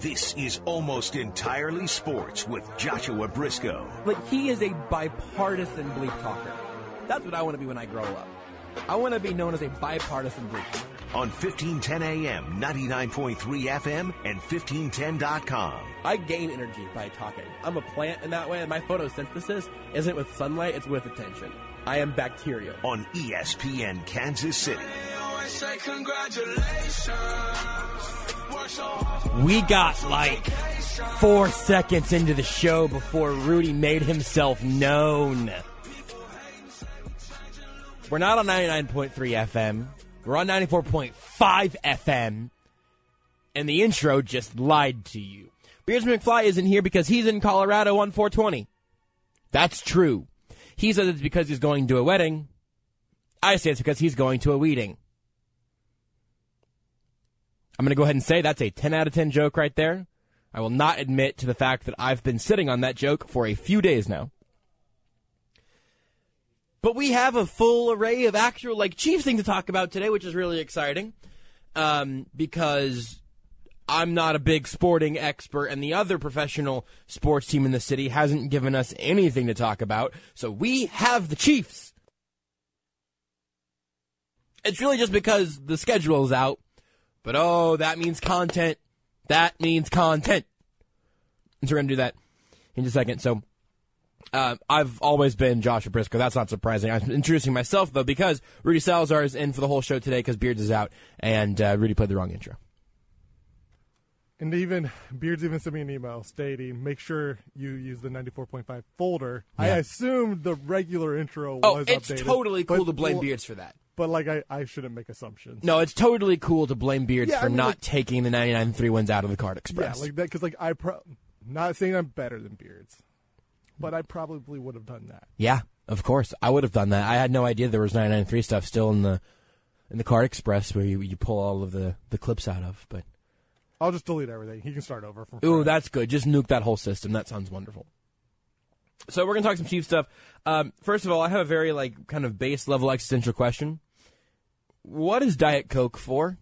This is Almost Entirely Sports with Joshua Briscoe. Like, he is a bipartisan bleep talker. That's what I want to be when I grow up. I want to be known as a bipartisan bleep talker. On 1510 AM, 99.3 FM, and 1510.com. I gain energy by talking. I'm a plant in that way, and my photosynthesis isn't with sunlight, it's with attention. I am bacteria. On ESPN Kansas City. We got like 4 seconds into the show before Rudy made himself known. We're not on 99.3 FM. We're on 94.5 FM. And the intro just lied to you. Beards McFly isn't here because he's in Colorado on 420. That's true. He says it's because he's going to a wedding. I say it's because he's going to a weeding. I'm going to go ahead and say that's a 10 out of 10 joke right there. I will not admit to the fact that I've been sitting on that joke for a few days now. But we have a full array of actual, Chiefs things to talk about today, which is really exciting. Because I'm not a big sporting expert, and the other professional sports team in the city hasn't given us anything to talk about. So we have the Chiefs. It's really just because the schedule is out. But, that means content. That means content. And so we're going to do that in just a second. So, I've always been Joshua Briscoe. That's not surprising. I'm introducing myself, though, because Rudy Salazar is in for the whole show today because Beards is out, and Rudy played the wrong intro. And even Beards even sent me an email stating, make sure you use the 94.5 folder. Yeah. I assumed the regular intro was updated. It's totally cool to blame Beards for that. But, I shouldn't make assumptions. No, it's totally cool to blame Beards for not taking the 99.3 ones out of the Card Express. Yeah, that, because, not saying I'm better than Beards, but I probably would have done that. Yeah, of course. I would have done that. I had no idea there was 99.3 stuff still in the Card Express where you pull all of the clips out of, but... I'll just delete everything. He can start over from Ooh, that's good. Just nuke that whole system. That sounds wonderful. So we're going to talk some Chiefs stuff. First of all, I have a very, kind of base-level existential question. What is Diet Coke for?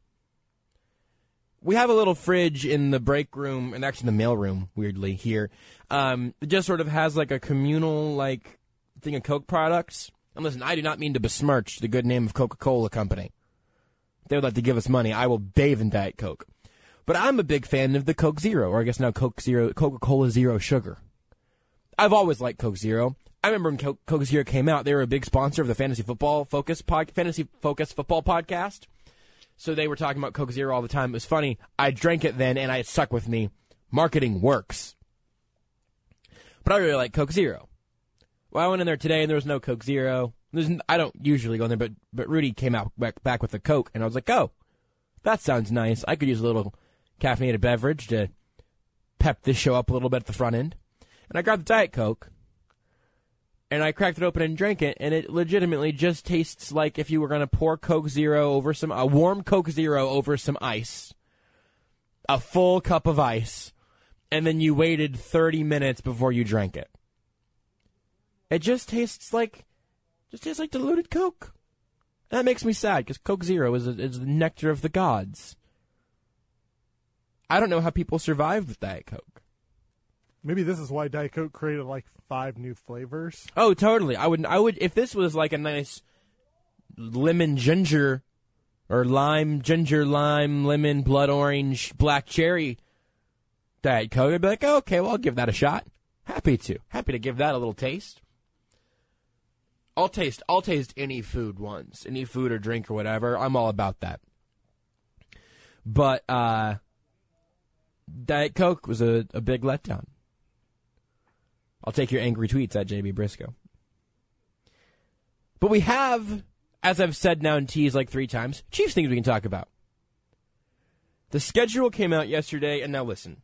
We have a little fridge in the break room, and actually the mail room, weirdly, here. It just sort of has, a communal, thing of Coke products. And listen, I do not mean to besmirch the good name of Coca-Cola Company. If they would like to give us money, I will bathe in Diet Coke. But I'm a big fan of the Coke Zero, or I guess now Coca-Cola Zero Sugar. I've always liked Coke Zero. I remember when Coke Zero came out, they were a big sponsor of the Fantasy Focus Football podcast. So they were talking about Coke Zero all the time. It was funny. I drank it then, and it stuck with me. Marketing works. But I really like Coke Zero. Well, I went in there today, and there was no Coke Zero. I don't usually go in there, but Rudy came out back with a Coke, and I was like, oh, that sounds nice. I could use a little caffeinated beverage to pep this show up a little bit at the front end. And I grabbed the Diet Coke, and I cracked it open and drank it, and it legitimately just tastes like if you were going to pour Coke Zero over a warm Coke Zero over some ice, a full cup of ice, and then you waited 30 minutes before you drank it. It just tastes like diluted Coke. And that makes me sad, because Coke Zero is the nectar of the gods. I don't know how people survive with Diet Coke. Maybe this is why Diet Coke created 5 new flavors. Oh, totally. I would if this was a nice lemon ginger or ginger lime, lemon, blood orange, black cherry Diet Coke, I'd be like, oh, okay, well, I'll give that a shot. Happy to give that a little taste. I'll taste any food once, any food or drink or whatever. I'm all about that. But Diet Coke was a big letdown. I'll take your angry tweets at JB Briscoe. But we have, as I've said now and teased 3 times, Chiefs things we can talk about. The schedule came out yesterday, and now listen.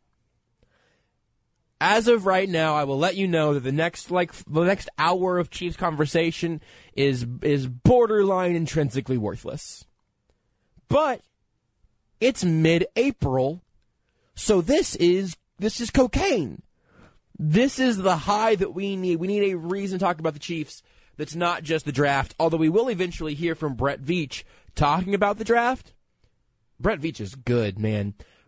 As of right now, I will let you know that the next hour of Chiefs conversation is borderline intrinsically worthless. But it's mid-April, so this is cocaine. This is the high that we need. We need a reason to talk about the Chiefs that's not just the draft, although we will eventually hear from Brett Veach talking about the draft. Brett Veach is good, man.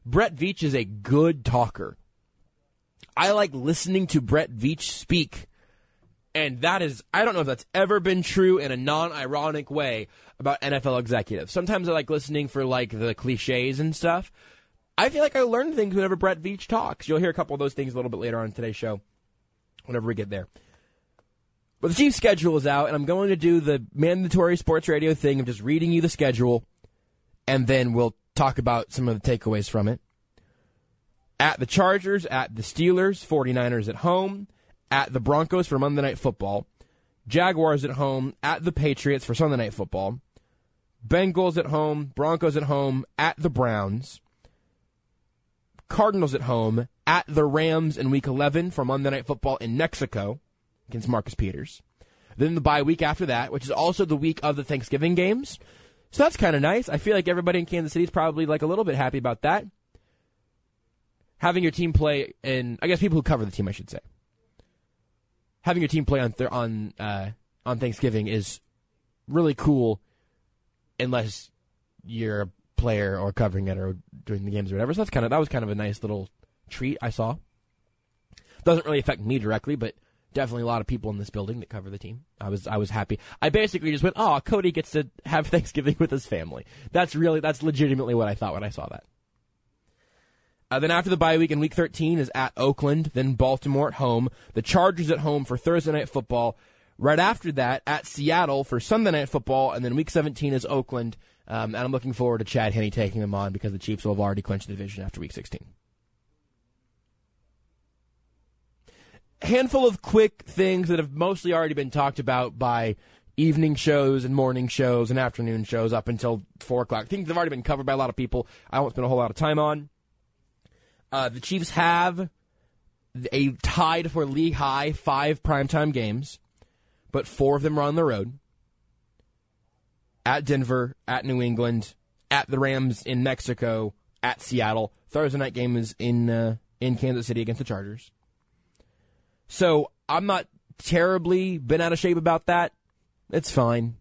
Brett Veach is a good talker. I like listening to Brett Veach speak. And that is, I don't know if that's ever been true in a non-ironic way about NFL executives. Sometimes I like listening for like the cliches and stuff. I feel like I learn things whenever Brett Veach talks. You'll hear a couple of those things a little bit later on in today's show, whenever we get there. But the Chiefs' schedule is out, and I'm going to do the mandatory sports radio thing of just reading you the schedule, and then we'll talk about some of the takeaways from it. At the Chargers, at the Steelers, 49ers at home, at the Broncos for Monday Night Football, Jaguars at home, at the Patriots for Sunday Night Football, Bengals at home, Broncos at home, at the Browns, Cardinals at home, at the Rams in Week 11 for Monday Night Football in Mexico against Marcus Peters. Then the bye week after that, which is also the week of the Thanksgiving games. So that's kind of nice. I feel like everybody in Kansas City is probably like a little bit happy about that. Having your team play in, I guess people who cover the team, I should say. Having your team play on Thanksgiving is really cool, unless you're a player or covering it or doing the games or whatever. So that was kind of a nice little treat I saw. Doesn't really affect me directly, but definitely a lot of people in this building that cover the team. I was happy. I basically just went, oh, Cody gets to have Thanksgiving with his family. That's legitimately what I thought when I saw that. Then after the bye week in Week 13 is at Oakland, then Baltimore at home, the Chargers at home for Thursday Night Football. Right after that, at Seattle for Sunday Night Football, and then Week 17 is Oakland. And I'm looking forward to Chad Henne taking them on because the Chiefs will have already clinched the division after Week 16. Handful of quick things that have mostly already been talked about by evening shows and morning shows and afternoon shows up until 4 o'clock. Things that have already been covered by a lot of people. I won't spend a whole lot of time on. The Chiefs have a tied for league high 5 primetime games, but 4 of them are on the road. At Denver, at New England, at the Rams in Mexico, at Seattle. Thursday night game is in Kansas City against the Chargers. So I'm not terribly bent out of shape about that. It's fine.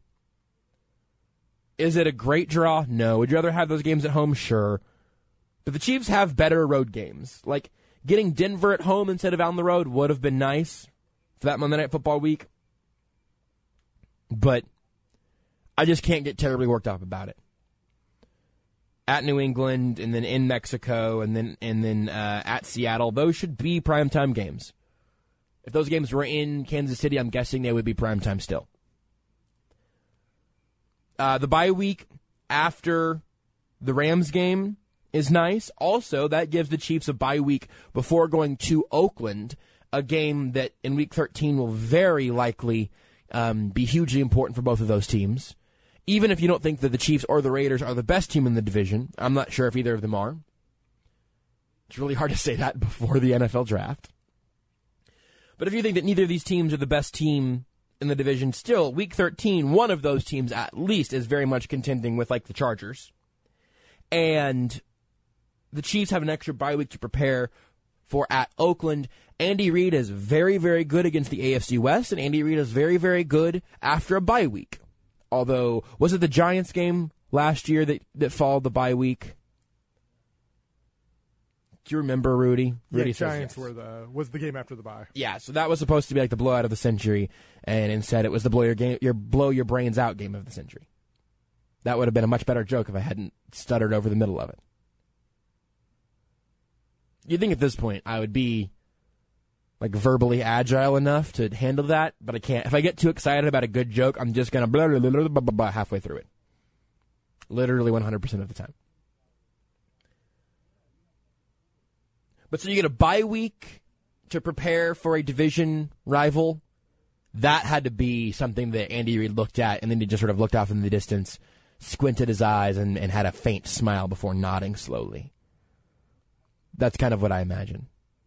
Is it a great draw? No. Would you rather have those games at home? Sure. But the Chiefs have better road games. Like, getting Denver at home instead of on the road would have been nice for that Monday Night Football week. But I just can't get terribly worked up about it. At New England, and then in Mexico, and then at Seattle, those should be primetime games. If those games were in Kansas City, I'm guessing they would be primetime still. The bye week after the Rams game is nice. Also, that gives the Chiefs a bye week before going to Oakland, a game that in Week 13 will very likely be hugely important for both of those teams. Even if you don't think that the Chiefs or the Raiders are the best team in the division, I'm not sure if either of them are. It's really hard to say that before the NFL draft. But if you think that neither of these teams are the best team in the division, still, Week 13, one of those teams at least is very much contending with, like, the Chargers. And the Chiefs have an extra bye week to prepare for at Oakland. Andy Reid is very, very good against the AFC West, and Andy Reid is very, very good after a bye week. Although, was it the Giants game last year that followed the bye week? Do you remember, Rudy? Rudy Giants yes. was the game after the bye. Yeah, so that was supposed to be like the blowout of the century, and instead it was the blow your brains out game of the century. That would have been a much better joke if I hadn't stuttered over the middle of it. You'd think at this point I would be like verbally agile enough to handle that, but I can't. If I get too excited about a good joke, I'm just going to blah, blah, blah, blah, blah, blah, halfway through it. Literally 100% of the time. But so you get a bye week to prepare for a division rival. That had to be something that Andy Reid looked at, and then he just sort of looked off in the distance, squinted his eyes, and had a faint smile before nodding slowly. That's kind of what I imagine.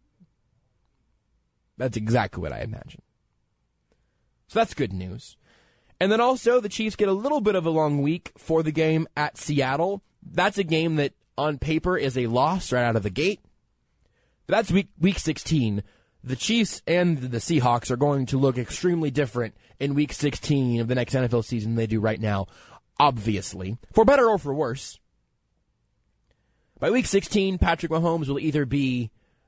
That's exactly what I imagine. So that's good news. And then also the Chiefs get a little bit of a long week for the game at Seattle. That's a game that on paper is a loss right out of the gate. But that's week 16. The Chiefs and the Seahawks are going to look extremely different in Week 16 of the next NFL season than they do right now, obviously. For better or for worse. By week 16, Patrick Mahomes will either be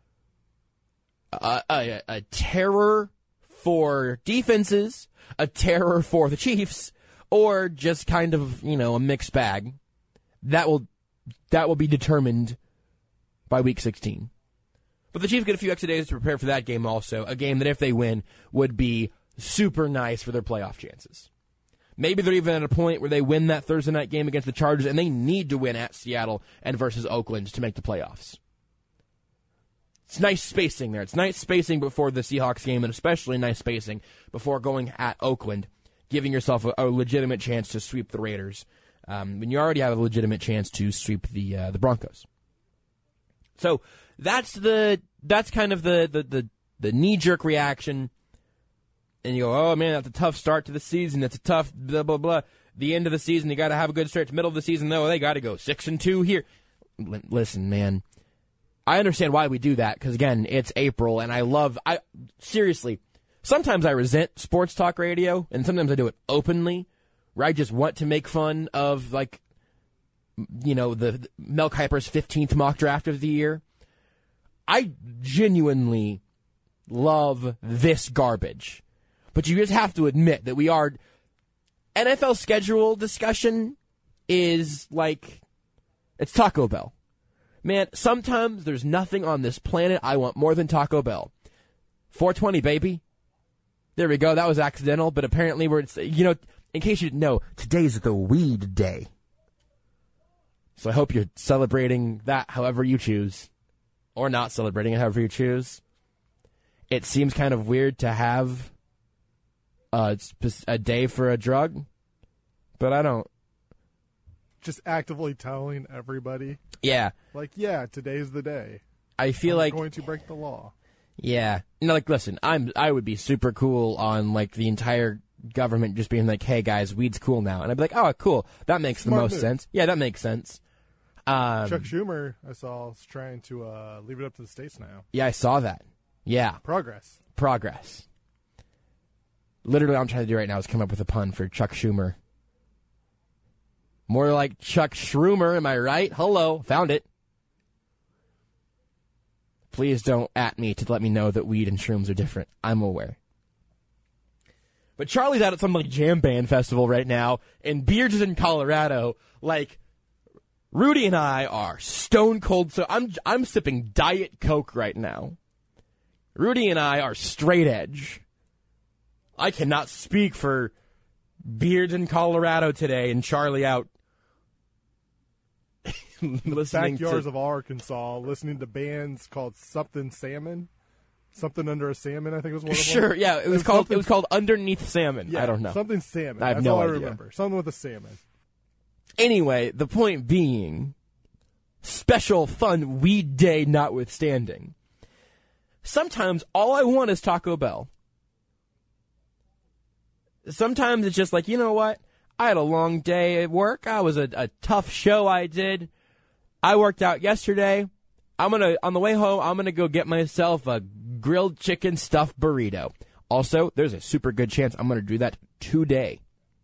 a terror for defenses, a terror for the Chiefs, or just kind of, a mixed bag. That will be determined by week 16. But the Chiefs get a few extra days to prepare for that game also, a game that if they win would be super nice for their playoff chances. Maybe they're even at a point where they win that Thursday night game against the Chargers and they need to win at Seattle and versus Oakland to make the playoffs. It's nice spacing there. It's nice spacing before the Seahawks game and especially nice spacing before going at Oakland, giving yourself a legitimate chance to sweep the Raiders when you already have a legitimate chance to sweep the Broncos. So that's kind of the knee-jerk reaction. And you go, oh, man, that's a tough start to the season. It's a tough blah, blah, blah. The end of the season, you got to have a good stretch. Middle of the season, though, they got to go 6-2 here. Listen, man, I understand why we do that because, again, it's April, and seriously, sometimes I resent sports talk radio, and sometimes I do it openly, where I just want to make fun of, the Mel Kiper's 15th mock draft of the year. I genuinely love this garbage. But you just have to admit that NFL schedule discussion is it's Taco Bell. Man, sometimes there's nothing on this planet I want more than Taco Bell. 420, baby. There we go. That was accidental, but apparently in case you didn't know, today's the weed day. So I hope you're celebrating that however you choose. Or not celebrating it however you choose. It seems kind of weird to have a day for a drug, but I don't. Just actively telling everybody. Yeah. Today's the day. I feel I'm going to break the law. Yeah. Listen, I would be super cool on the entire government just being like, hey guys, weed's cool now. And I'd be like, oh, cool. That makes the most sense. Yeah, that makes sense. Chuck Schumer, I saw, is trying to leave it up to the states now. Yeah, I saw that. Yeah. Progress. Literally, what I'm trying to do right now is come up with a pun for Chuck Schumer. More like Chuck Shroomer, am I right? Hello, found it. Please don't at me to let me know that weed and shrooms are different. I'm aware. But Charlie's out at some jam band festival right now, and Beards is in Colorado. Rudy and I are stone cold. So I'm sipping Diet Coke right now. Rudy and I are straight edge. I cannot speak for Beards in Colorado today and Charlie out listening backyards of Arkansas, listening to bands called Something Salmon. Something Under a Salmon, I think was one of them. Sure, yeah. It was called Underneath Salmon. Yeah, I don't know. Something Salmon. I have That's no all idea. I remember. Something with a salmon. Anyway, the point being, special fun weed day notwithstanding, sometimes all I want is Taco Bell. Sometimes it's just you know what? I had a long day at work. I was a tough show I did. I worked out yesterday. On the way home, I'm gonna go get myself a grilled chicken stuffed burrito. Also, there's a super good chance I'm gonna do that today.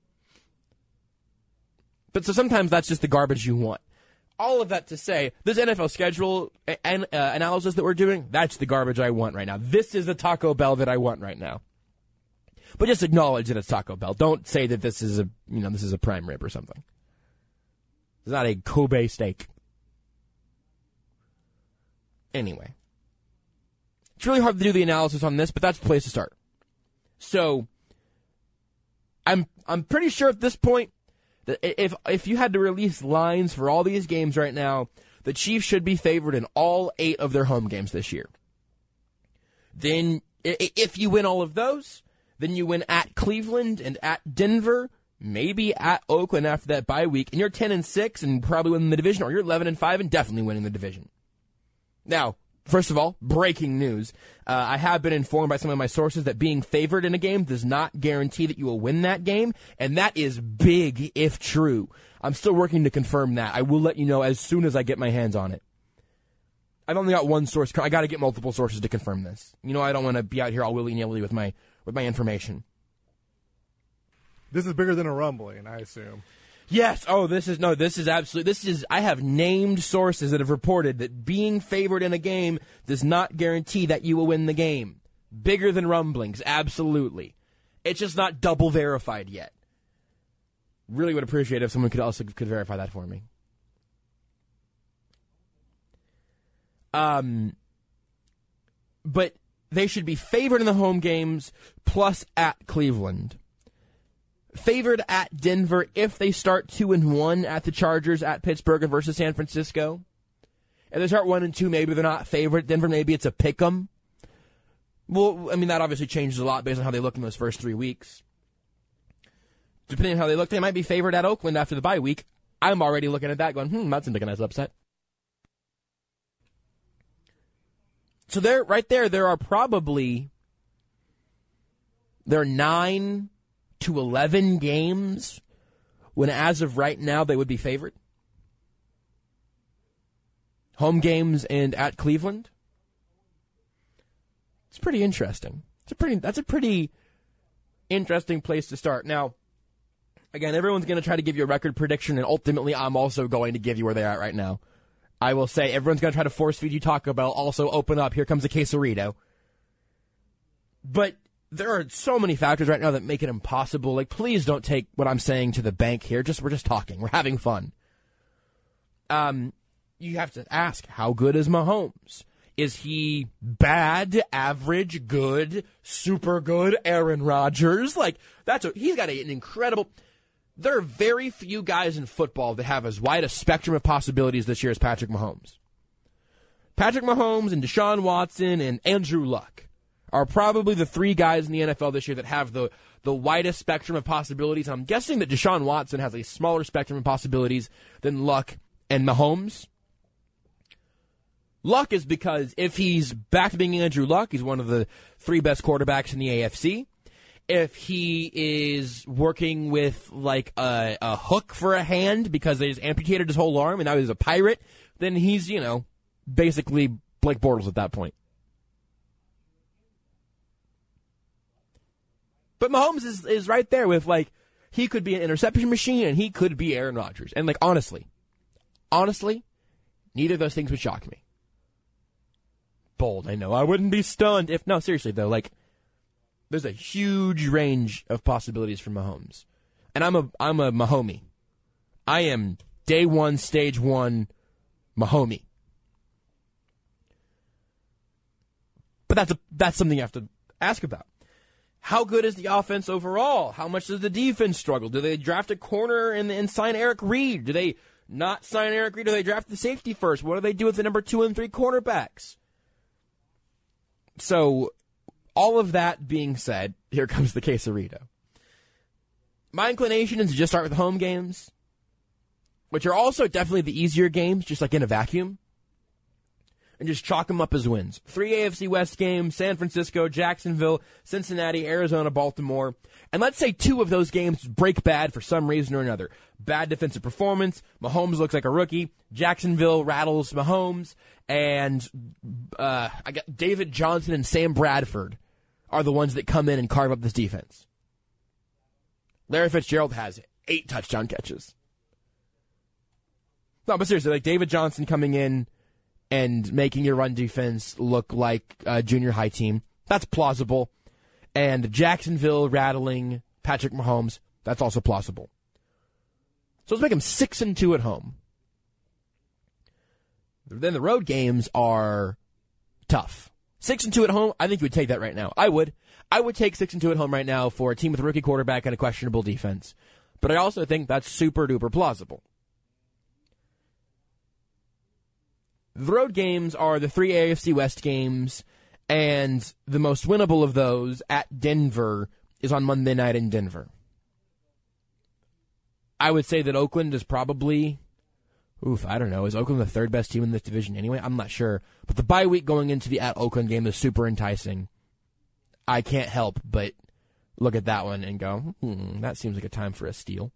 But so sometimes that's just the garbage you want. All of that to say, this NFL schedule analysis that we're doing, that's the garbage I want right now. This is the Taco Bell that I want right now. But just acknowledge that it's Taco Bell. Don't say that this is a prime rib or something. It's not a Kobe steak. Anyway. It's really hard to do the analysis on this, but that's the place to start. So, I'm pretty sure at this point that if you had to release lines for all these games right now, the Chiefs should be favored in all 8 of their home games this year. Then, if you win all of those, then you win at Cleveland and at Denver, maybe at Oakland after that bye week, and you're 10-6 and probably winning the division, or you're 11-5 and definitely winning the division. Now, first of all, breaking news. I have been informed by some of my sources that being favored in a game does not guarantee that you will win that game, and that is big if true. I'm still working to confirm that. I will let you know as soon as I get my hands on it. I've only got one source. I got to get multiple sources to confirm this. I don't want to be out here all willy-nilly with my information. This is bigger than a rumbling, I assume. Yes. Oh, this is absolutely, I have named sources that have reported that being favored in a game does not guarantee that you will win the game. Bigger than rumblings, absolutely. It's just not double verified yet. Really would appreciate it if someone could verify that for me. But they should be favored in the home games plus at Cleveland. Favored at Denver if they start 2-1 at the Chargers, at Pittsburgh, and versus San Francisco. If they start 1-2, maybe they're not favored. Denver, maybe it's a pick-em. Well, I mean, that obviously changes a lot based on how they look in those first 3 weeks. Depending on how they look, they might be favored at Oakland after the bye week. I'm already looking at that going, that seems like a nice upset. So there are probably 9 to 11 games when, as of right now, they would be favored. Home games and at Cleveland. It's pretty interesting. That's a pretty interesting place to start. Now, again, everyone's going to try to give you a record prediction, and ultimately I'm also going to give you where they're at right now. I will say everyone's going to try to force feed you Taco Bell, also open up, here comes a quesarito. But there are so many factors right now that make it impossible. Like, please don't take what I'm saying to the bank here. We're just talking. We're having fun. You have to ask, how good is Mahomes? Is he bad, average, good, super good Aaron Rodgers? Like, he's got an incredible... There are very few guys in football that have as wide a spectrum of possibilities this year as Patrick Mahomes. Patrick Mahomes and Deshaun Watson and Andrew Luck are probably the 3 guys in the NFL this year that have the widest spectrum of possibilities. I'm guessing that Deshaun Watson has a smaller spectrum of possibilities than Luck and Mahomes. Luck is because if he's back to being Andrew Luck, he's one of the 3 best quarterbacks in the AFC. If he is working with like a hook for a hand because they just amputated his whole arm and now he's a pirate, then he's, basically Blake Bortles at that point. But Mahomes is right there with, like, he could be an interception machine and he could be Aaron Rodgers. And, like, honestly, neither of those things would shock me. Bold, I know. I wouldn't be stunned if... No, seriously, though, like, there's a huge range of possibilities for Mahomes. And I'm a Mahomie. I am day one, stage one Mahomie. But that's something you have to ask about. How good is the offense overall? How much does the defense struggle? Do they draft a corner and sign Eric Reed? Do they not sign Eric Reed? Do they draft the safety first? What do they do with the number 2 and 3 cornerbacks? So, all of that being said, here comes the quesarito. My inclination is to just start with the home games, which are also definitely the easier games, just like in a vacuum, and just chalk them up as wins. 3 AFC West games: San Francisco, Jacksonville, Cincinnati, Arizona, Baltimore. And let's say 2 of those games break bad for some reason or another. Bad defensive performance, Mahomes looks like a rookie, Jacksonville rattles Mahomes, and I got David Johnson and Sam Bradford are the ones that come in and carve up this defense. Larry Fitzgerald has 8 touchdown catches. No, but seriously, like David Johnson coming in and making your run defense look like a junior high team, that's plausible. And Jacksonville rattling Patrick Mahomes, that's also plausible. So let's make them 6-2 at home. Then the road games are tough. 6-2 at home, I think you would take that right now. I would take 6-2 at home right now for a team with a rookie quarterback and a questionable defense. But I also think that's super duper plausible. The road games are the 3 AFC West games, and the most winnable of those at Denver is on Monday night in Denver. I would say that Oakland is probably, I don't know, is Oakland the 3rd best team in this division anyway? I'm not sure. But the bye week going into the at Oakland game is super enticing. I can't help but look at that one and go, that seems like a time for a steal.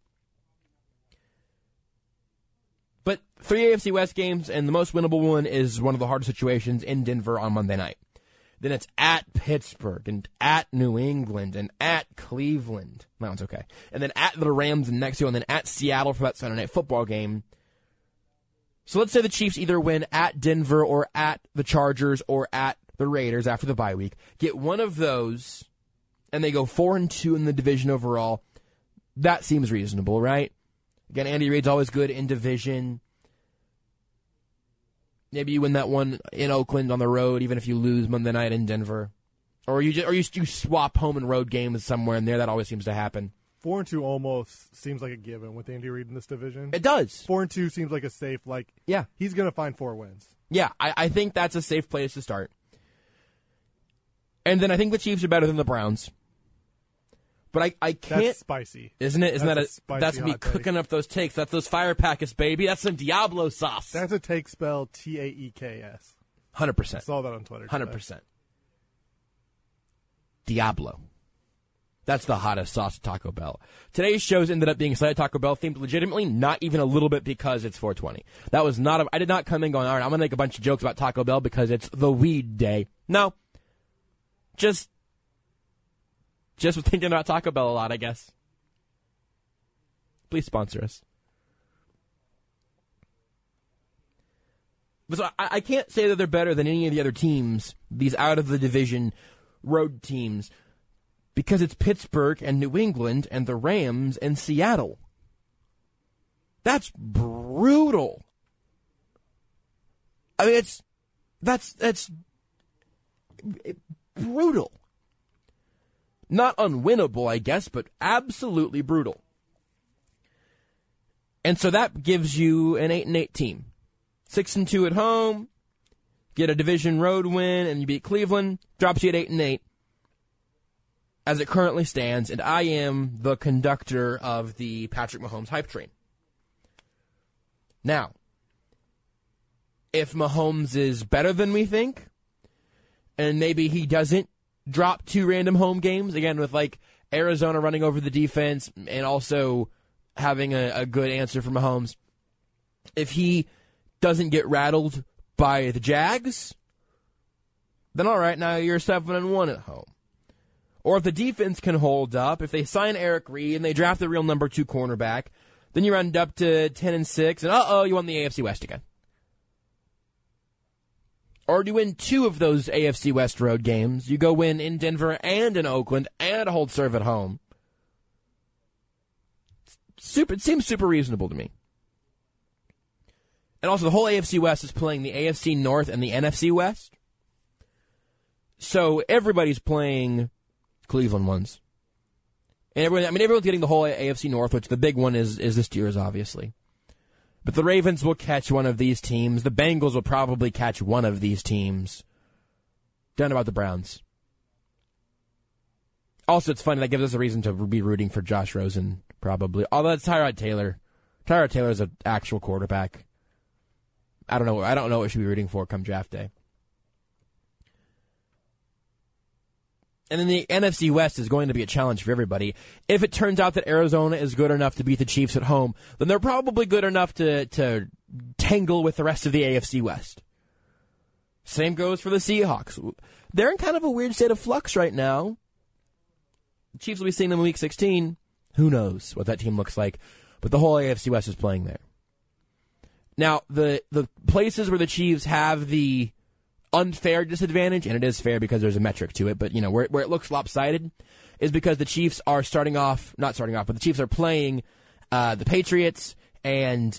But 3 AFC West games, and the most winnable one is one of the hardest situations in Denver on Monday night. Then it's at Pittsburgh and at New England and at Cleveland. That one's okay. And then at the Rams and next year, and then at Seattle for that Sunday Night Football game. So let's say the Chiefs either win at Denver or at the Chargers or at the Raiders after the bye week. Get one of those, and they go 4-2 in the division overall. That seems reasonable, right? Again, Andy Reid's always good in division. Maybe you win that one in Oakland on the road, even if you lose Monday night in Denver, or you swap home and road games somewhere in there. That always seems to happen. 4-2 almost seems like a given with Andy Reid in this division. It does. 4-2 seems like a safe. He's going to find 4 wins. Yeah, I think that's a safe place to start. And then I think the Chiefs are better than the Browns. But I can't. That's spicy. Isn't it? Isn't that's that's me cooking up those takes. That's those fire packets, baby. That's some Diablo sauce. That's a take spelled Taeks. 100%. I saw that on Twitter. 100%. Diablo. That's the hottest sauce at Taco Bell. Today's shows ended up being slightly Taco Bell themed, legitimately, not even a little bit because it's 420. That was not I did not come in going, all right, I'm going to make a bunch of jokes about Taco Bell because it's the weed day. No. Just was thinking about Taco Bell a lot, I guess. Please sponsor us. But so I can't say that they're better than any of the other teams, these out-of-the-division road teams, because it's Pittsburgh and New England and the Rams and Seattle. That's brutal. I mean, that's brutal. Not unwinnable, I guess, but absolutely brutal. And so that gives you an 8-8 team. 6-2 at home, get a division road win, and you beat Cleveland, drops you at 8-8 as it currently stands, and I am the conductor of the Patrick Mahomes hype train. Now, if Mahomes is better than we think, and maybe he doesn't drop 2 random home games, again, with like Arizona running over the defense and also having a good answer for Mahomes. If he doesn't get rattled by the Jags, then all right, now you're 7-1 at home. Or if the defense can hold up, if they sign Eric Reed and they draft the real number 2 cornerback, then you end up to 10-6, and you won the AFC West again. Or do you win 2 of those AFC West road games? You go win in Denver and in Oakland and hold serve at home. It seems super reasonable to me. And also, the whole AFC West is playing the AFC North and the NFC West. So everybody's playing Cleveland ones. And everyone's getting the whole AFC North, which the big one is the Steelers, obviously. But the Ravens will catch one of these teams. The Bengals will probably catch one of these teams. Don't know about the Browns. Also, it's funny. That gives us a reason to be rooting for Josh Rosen, probably. Although it's Tyrod Taylor. Tyrod Taylor's an actual quarterback. I don't know what we should be rooting for come draft day. And then the NFC West is going to be a challenge for everybody. If it turns out that Arizona is good enough to beat the Chiefs at home, then they're probably good enough to tangle with the rest of the AFC West. Same goes for the Seahawks. They're in kind of a weird state of flux right now. The Chiefs will be seeing them in Week 16. Who knows what that team looks like. But the whole AFC West is playing there. Now, the places where the Chiefs have the unfair disadvantage, and it is fair because there's a metric to it, but where it looks lopsided is because the Chiefs are but the Chiefs are playing the Patriots and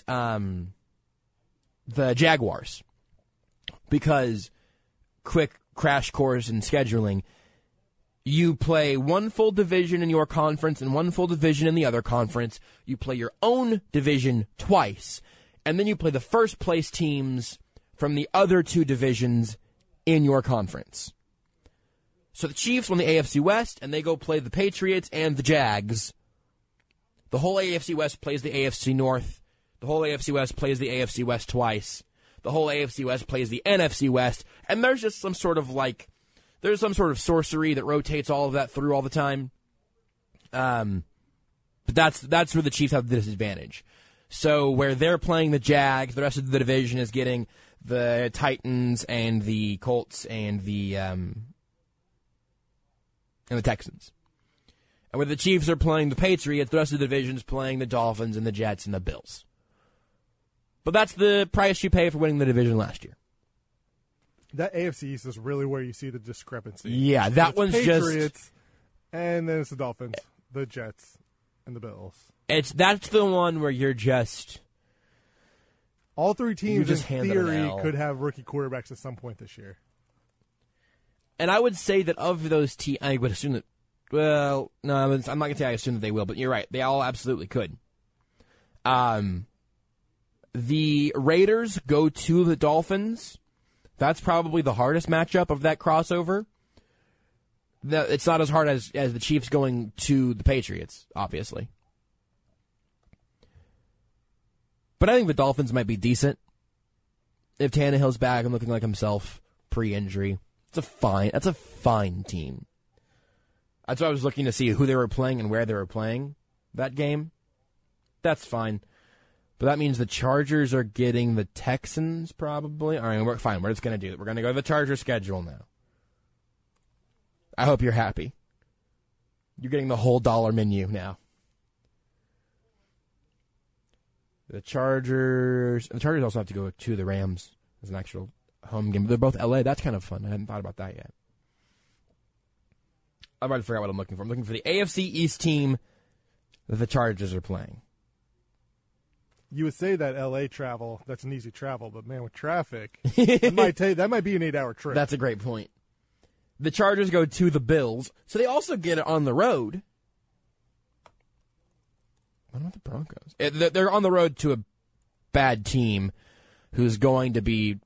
the Jaguars. Because quick crash course in scheduling, you play one full division in your conference and one full division in the other conference. You play your own division twice, and then you play the first place teams from the other 2 divisions in your conference. So the Chiefs won the AFC West, and they go play the Patriots and the Jags. The whole AFC West plays the AFC North. The whole AFC West plays the AFC West twice. The whole AFC West plays the NFC West. And there's just some sort of sorcery that rotates all of that through all the time. But that's where the Chiefs have the disadvantage. So where they're playing the Jags, the rest of the division is getting the Titans and the Colts and the Texans. And where the Chiefs are playing the Patriots, the rest of the division is playing the Dolphins and the Jets and the Bills. But that's the price you pay for winning the division last year. That AFC East is really where you see the discrepancy. Yeah, that one's Patriots, and then it's the Dolphins, the Jets, and the Bills. That's the one where you're just... All three teams, just in theory, could have rookie quarterbacks at some point this year. And I would say that of those teams, I would assume that, well, no, I'm not going to say I assume that they will, but you're right. They all absolutely could. The Raiders go to the Dolphins. That's probably the hardest matchup of that crossover. It's not as hard as the Chiefs going to the Patriots, obviously. But I think the Dolphins might be decent. If Tannehill's back and looking like himself pre-injury, that's a fine team. That's why I was looking to see who they were playing and where they were playing that game. That's fine. But that means the Chargers are getting the Texans, probably. All right, we're fine. We're just going to do it. We're going to go to the Chargers schedule now. I hope you're happy. You're getting the whole dollar menu now. The Chargers also have to go to the Rams as an actual home game. They're both LA. That's kind of fun. I hadn't thought about that yet. I'm about to figure out what I'm looking for. I'm looking for the AFC East team that the Chargers are playing. You would say that LA travel, that's an easy travel, but man, with traffic, that might be an 8-hour trip. That's a great point. The Chargers go to the Bills, so they also get it on the road. What about the Broncos? They're on the road to a bad team who's going to be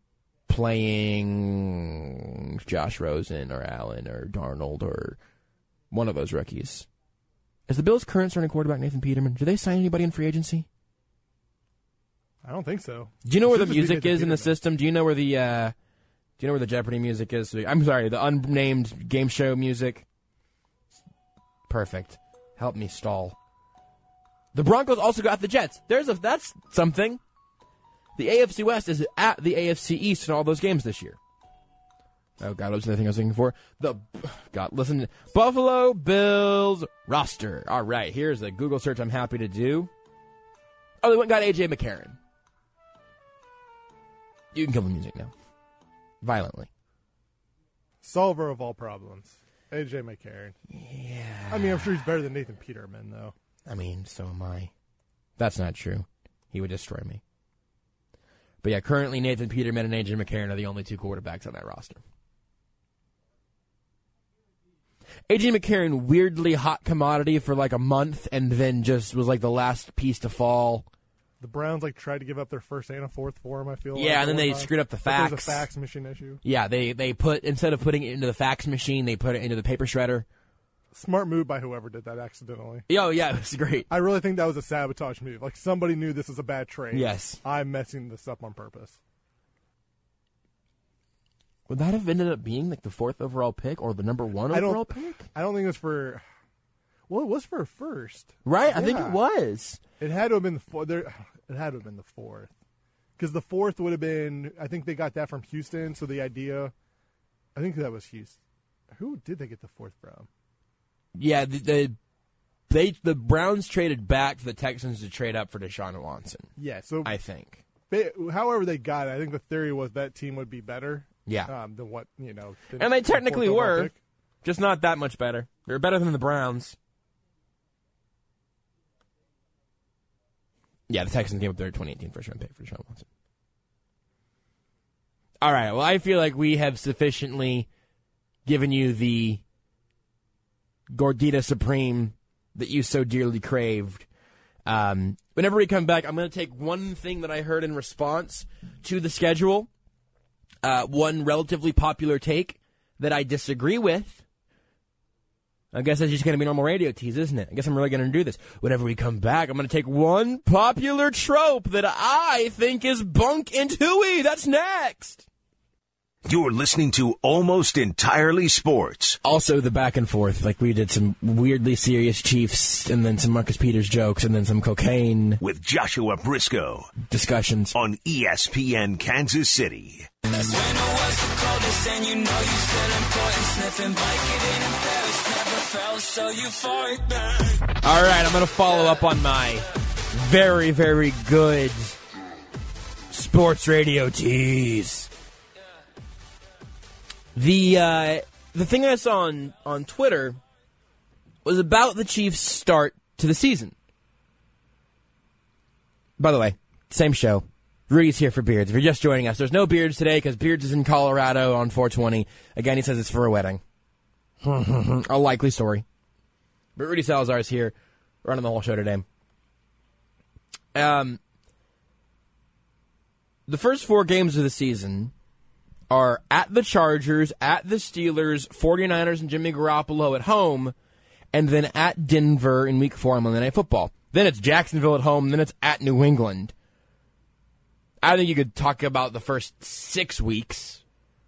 playing Josh Rosen or Allen or Darnold or one of those rookies. Is the Bills' current starting quarterback Nathan Peterman? Do they sign anybody in free agency? I don't think so. Do you know where the music is in the system? Do you know where the Jeopardy music is? I'm sorry, the unnamed game show music. Perfect. Help me stall. The Broncos also got the Jets. That's something. The AFC West is at the AFC East in all those games this year. Oh, God, what was the thing I was looking for? Listen. Buffalo Bills roster. All right, here's the Google search I'm happy to do. Oh, they went and got A.J. McCarron. You can kill the music now. Violently. Solver of all problems. A.J. McCarron. Yeah. I mean, I'm sure he's better than Nathan Peterman, though. I mean, so am I. That's not true. He would destroy me. But yeah, currently Nathan Peterman and A.J. McCarron are the only two quarterbacks on that roster. A.J. McCarron, weirdly hot commodity for like a month, and then just was like the last piece to fall. The Browns tried to give up their first and a fourth for him, I feel like. Yeah, and then they screwed up the fax. There was a fax machine issue. Yeah, they put, instead of putting it into the fax machine, they put it into the paper shredder. Smart move by whoever did that accidentally. Oh, yeah, it was great. I really think that was a sabotage move. Like, somebody knew this was a bad trade. Yes. I'm messing this up on purpose. Would that have ended up being like the 4th overall pick or the number 1 overall pick? I don't think it was for... Well, it was for a first. Right? Yeah. I think it was. It had to have been it had to have been the 4th. Because the 4th would have been... I think they got that from Houston, so the idea... I think that was Houston. Who did they get the 4th from? Yeah, the Browns traded back to the Texans to trade up for Deshaun Watson. Yeah, so... I think. However they got it, I think the theory was that team would be better. Yeah. Than what, and they technically were, just not that much better. They were better than the Browns. Yeah, the Texans gave up their 2018 first-round pick for Deshaun Watson. All right, well, I feel like we have sufficiently given you the Gordita Supreme that you so dearly craved. Whenever we come back, I'm going to take one thing that I heard in response to the schedule, one relatively popular take that I disagree with. I guess that's just going to be normal radio tease, isn't it? I guess I'm really going to do this. Whenever we come back, I'm going to take one popular trope that I think is bunk and hooey. That's next. You're listening to Almost Entirely Sports. Also the back and forth, like we did some weirdly serious Chiefs and then some Marcus Peters jokes and then some cocaine. With Joshua Briscoe. Discussions. On ESPN Kansas City. That's when it was the coldest and you know you still important. Sniffing Vicodin in Paris never felt so euphoric back. All right, I'm going to follow up on my very, very good sports radio tease. The thing I saw on Twitter was about the Chiefs' start to the season. By the way, same show. Rudy's here for Beards. If you're just joining us, there's no Beards today because Beards is in Colorado on 420. Again, he says it's for a wedding. A likely story. But Rudy Salazar is here, running the whole show today. The first 4 games of the season are at the Chargers, at the Steelers, 49ers and Jimmy Garoppolo at home, and then at Denver in Week 4 on Monday Night Football. Then it's Jacksonville at home, then it's at New England. I think you could talk about the first 6 weeks,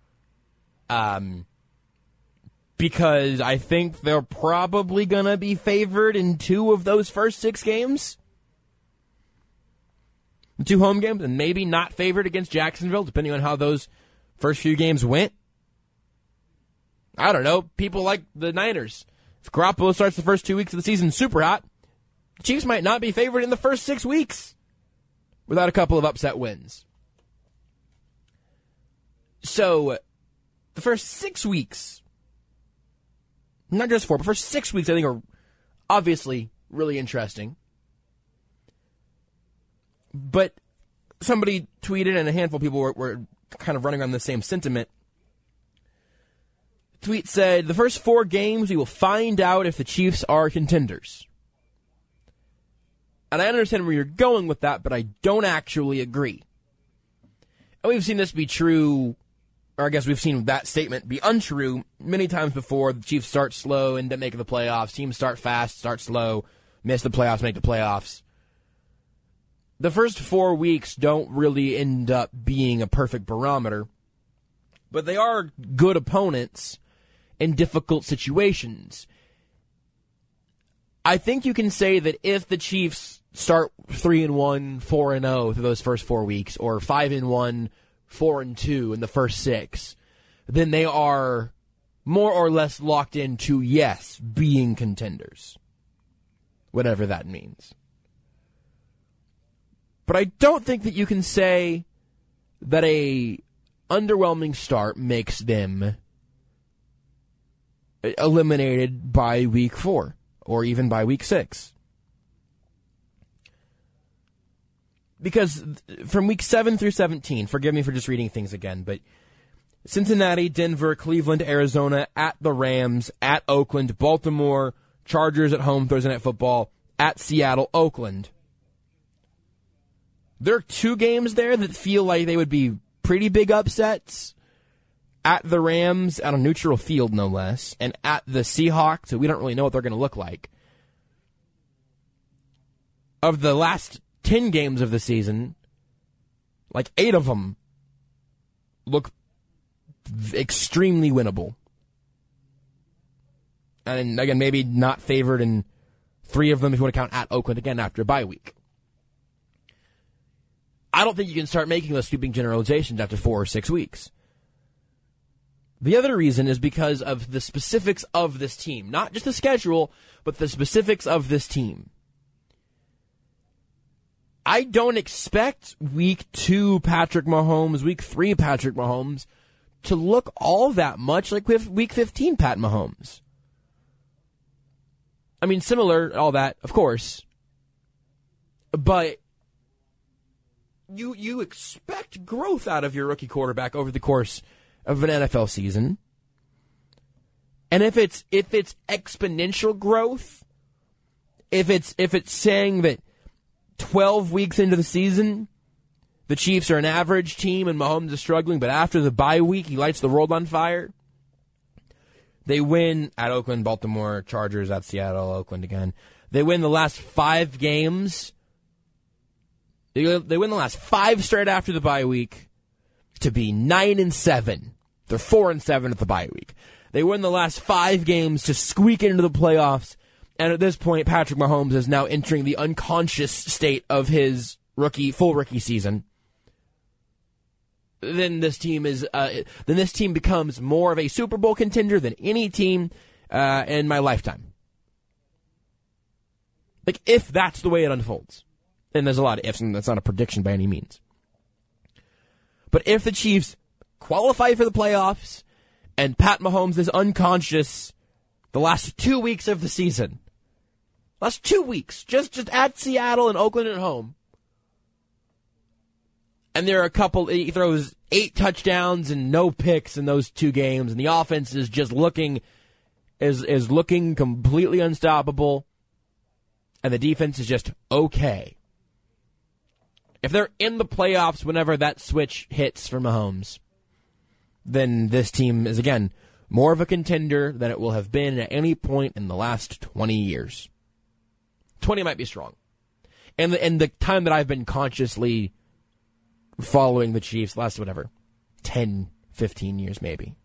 because I think they're probably going to be favored in 2 of those first 6 games. The 2 home games, and maybe not favored against Jacksonville, depending on how those first few games went. I don't know. People like the Niners. If Garoppolo starts the first 2 weeks of the season super hot, the Chiefs might not be favored in the first 6 weeks without a couple of upset wins. So, the first 6 weeks, not just 4, but first 6 weeks I think are obviously really interesting. But somebody tweeted, and a handful of people were kind of running on the same sentiment. The tweet said, the first 4 games, we will find out if the Chiefs are contenders. And I understand where you're going with that, but I don't actually agree. And we've seen this be true, or I guess we've seen that statement be untrue many times before. The Chiefs start slow, end up making the playoffs. Teams start fast, start slow, miss the playoffs, make the playoffs. The first 4 weeks don't really end up being a perfect barometer, but they are good opponents in difficult situations. I think you can say that if the Chiefs start 3-1, 4-0 through those first 4 weeks, or 5-1, 4-2 in the first 6, then they are more or less locked into, yes, being contenders. Whatever that means. But I don't think that you can say that a underwhelming start makes them eliminated by week 4 or even by week 6. Because from week 7 through 17, forgive me for just reading things again, but Cincinnati, Denver, Cleveland, Arizona, at the Rams, at Oakland, Baltimore, Chargers at home, Thursday Night Football, at Seattle, Oakland. There are 2 games there that feel like they would be pretty big upsets. At the Rams, on a neutral field, no less, and at the Seahawks, so we don't really know what they're going to look like. Of the last 10 games of the season, like 8 of them look extremely winnable. And again, maybe not favored in 3 of them if you want to count at Oakland again after a bye week. I don't think you can start making those sweeping generalizations after 4 or 6 weeks. The other reason is because of the specifics of this team. Not just the schedule, but the specifics of this team. I don't expect week 2 Patrick Mahomes, week 3 Patrick Mahomes to look all that much like with week 15 Pat Mahomes. I mean, similar, all that, of course. But you expect growth out of your rookie quarterback over the course of an NFL season. And if it's exponential growth, if it's saying that 12 weeks into the season, the Chiefs are an average team and Mahomes is struggling, but after the bye week, he lights the world on fire. They win at Oakland, Baltimore, Chargers at Seattle, Oakland again. They win the last 5 games. They win the last 5 straight after the bye week to be 9-7 They're 4-7 at the bye week. They win the last 5 games to squeak into the playoffs. And at this point, Patrick Mahomes is now entering the unconscious state of his full rookie season. Then this team becomes more of a Super Bowl contender than any team in my lifetime. Like, if that's the way it unfolds. And there's a lot of ifs, and that's not a prediction by any means. But if the Chiefs qualify for the playoffs, and Pat Mahomes is unconscious the last 2 weeks of the season, last 2 weeks, just at Seattle and Oakland at home, and there are he throws 8 touchdowns and no picks in those 2 games, and the offense is just looking completely unstoppable, and the defense is just okay. If they're in the playoffs whenever that switch hits for Mahomes, then this team is, again, more of a contender than it will have been at any point in the last 20 years. 20 might be strong. And the time that I've been consciously following the Chiefs, last 10, 15 years maybe.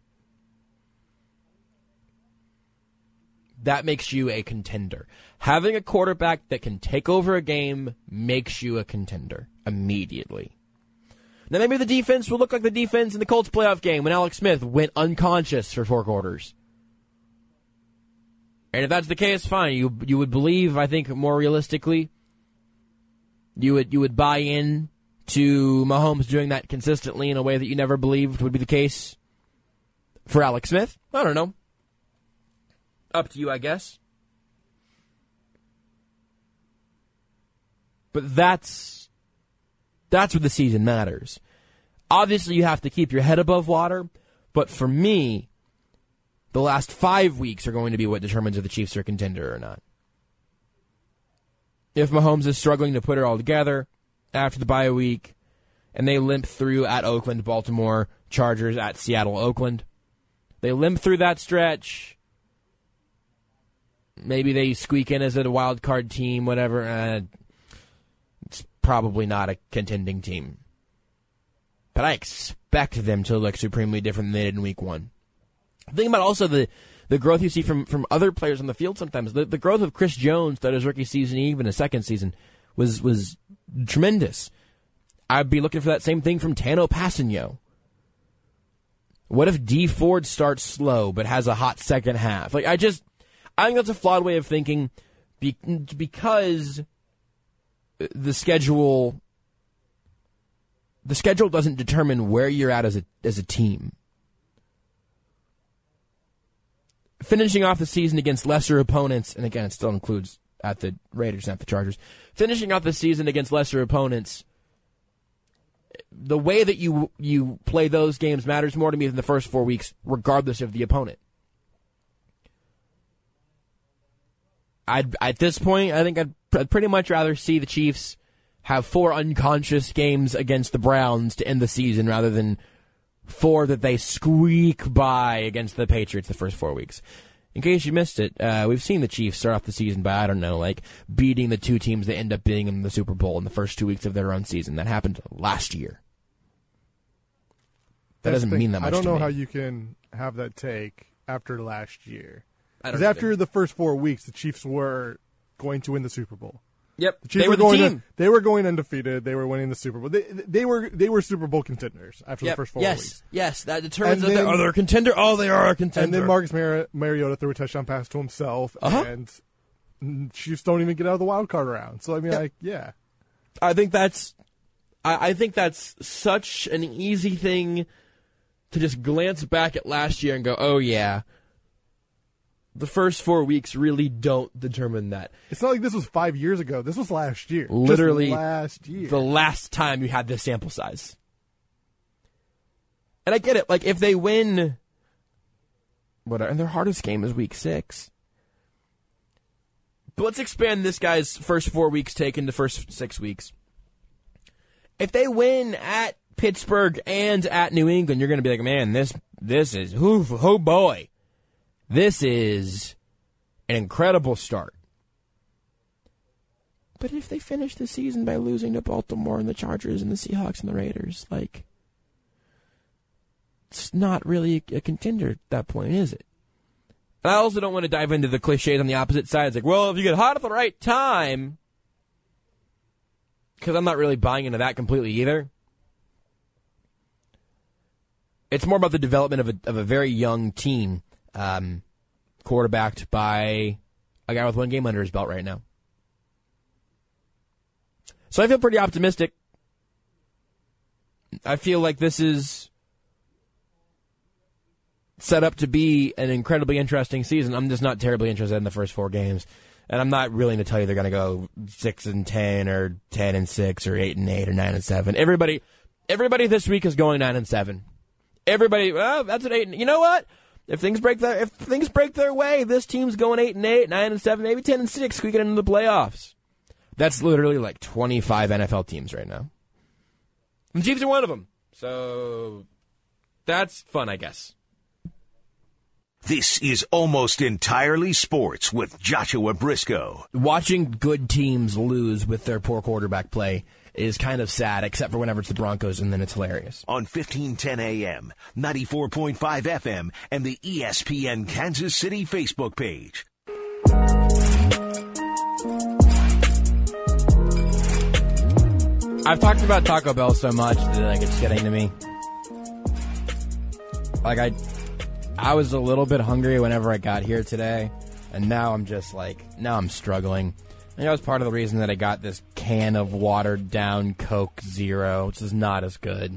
That makes you a contender. Having a quarterback that can take over a game makes you a contender immediately. Now, maybe the defense will look like the defense in the Colts playoff game when Alex Smith went unconscious for 4 quarters. And if that's the case, fine. You would believe, I think, more realistically, you would buy in to Mahomes doing that consistently in a way that you never believed would be the case for Alex Smith. I don't know. Up to you, I guess. But that's where the season matters. Obviously, you have to keep your head above water, but for me, the last 5 weeks are going to be what determines if the Chiefs are a contender or not. If Mahomes is struggling to put it all together after the bye week, and they limp through at Oakland, Baltimore, Chargers, at Seattle, Oakland, they limp through that stretch. Maybe they squeak in as a wild card team, whatever. It's probably not a contending team. But I expect them to look supremely different than they did in week 1. Think about also the growth you see from other players on the field sometimes. The growth of Chris Jones throughout his rookie season, even his second season, was tremendous. I'd be looking for that same thing from Tano Passanio. What if Dee Ford starts slow but has a hot second half? I think that's a flawed way of thinking because the schedule doesn't determine where you're at as a team. Finishing off the season against lesser opponents, and again, it still includes at the Raiders, not the Chargers. Finishing off the season against lesser opponents, the way that you play those games matters more to me than the first 4 weeks, regardless of the opponent. At this point, I think I'd pretty much rather see the Chiefs have 4 unconscious games against the Browns to end the season rather than 4 that they squeak by against the Patriots the first 4 weeks. In case you missed it, we've seen the Chiefs start off the season by, beating the 2 teams that end up being in the Super Bowl in the first 2 weeks of their own season. That happened last year. That doesn't mean that much to me. I don't know how you can have that take after last year. Because after the first 4 weeks, the Chiefs were going to win the Super Bowl. Yep, the Chiefs they were the team. They were going undefeated. They were winning the Super Bowl. They were Super Bowl contenders after the first 4 weeks. Yes, that determines that they're a contender. Oh, they are a contender. And then Marcus Mariota threw a touchdown pass to himself, and Chiefs don't even get out of the wild card round. So I think that's such an easy thing to just glance back at last year and go, oh yeah. The first 4 weeks really don't determine that. It's not like this was 5 years ago. This was last year. Literally just last year. The last time you had this sample size. And I get it. If they win, and their hardest game is week 6. But let's expand this guy's first 4 weeks take into first 6 weeks. If they win at Pittsburgh and at New England, you're going to be like, man, this is, oh boy. This is an incredible start. But if they finish the season by losing to Baltimore and the Chargers and the Seahawks and the Raiders, it's not really a contender at that point, is it? And I also don't want to dive into the cliches on the opposite side. It's like, well, if you get hot at the right time, because I'm not really buying into that completely either. It's more about the development of a very young team, quarterbacked by a guy with 1 game under his belt right now. So I feel pretty optimistic. I feel like this is set up to be an incredibly interesting season. I'm just not terribly interested in the first 4 games. And I'm not willing to tell you they're going to go 6-10 or 10-6 or 8-8 or 9-7. Everybody this week is going 9-7. Everybody, well, that's an 8. You know what? If things break their way, this team's going 8-8, 9-7, maybe 10-6, squeaking into the playoffs. That's literally like 25 NFL teams right now. And the Chiefs are one of them. So that's fun, I guess. This is Almost Entirely Sports with Joshua Briscoe. Watching good teams lose with their poor quarterback play is kind of sad, except for whenever it's the Broncos, and then it's hilarious. On 1510 AM, 94.5 FM, and the ESPN Kansas City Facebook page. I've talked about Taco Bell so much that it's getting to me. Like, I was a little bit hungry whenever I got here today, and now I'm just like, now I'm struggling. And that was part of the reason that I got this can of watered-down Coke Zero, which is not as good.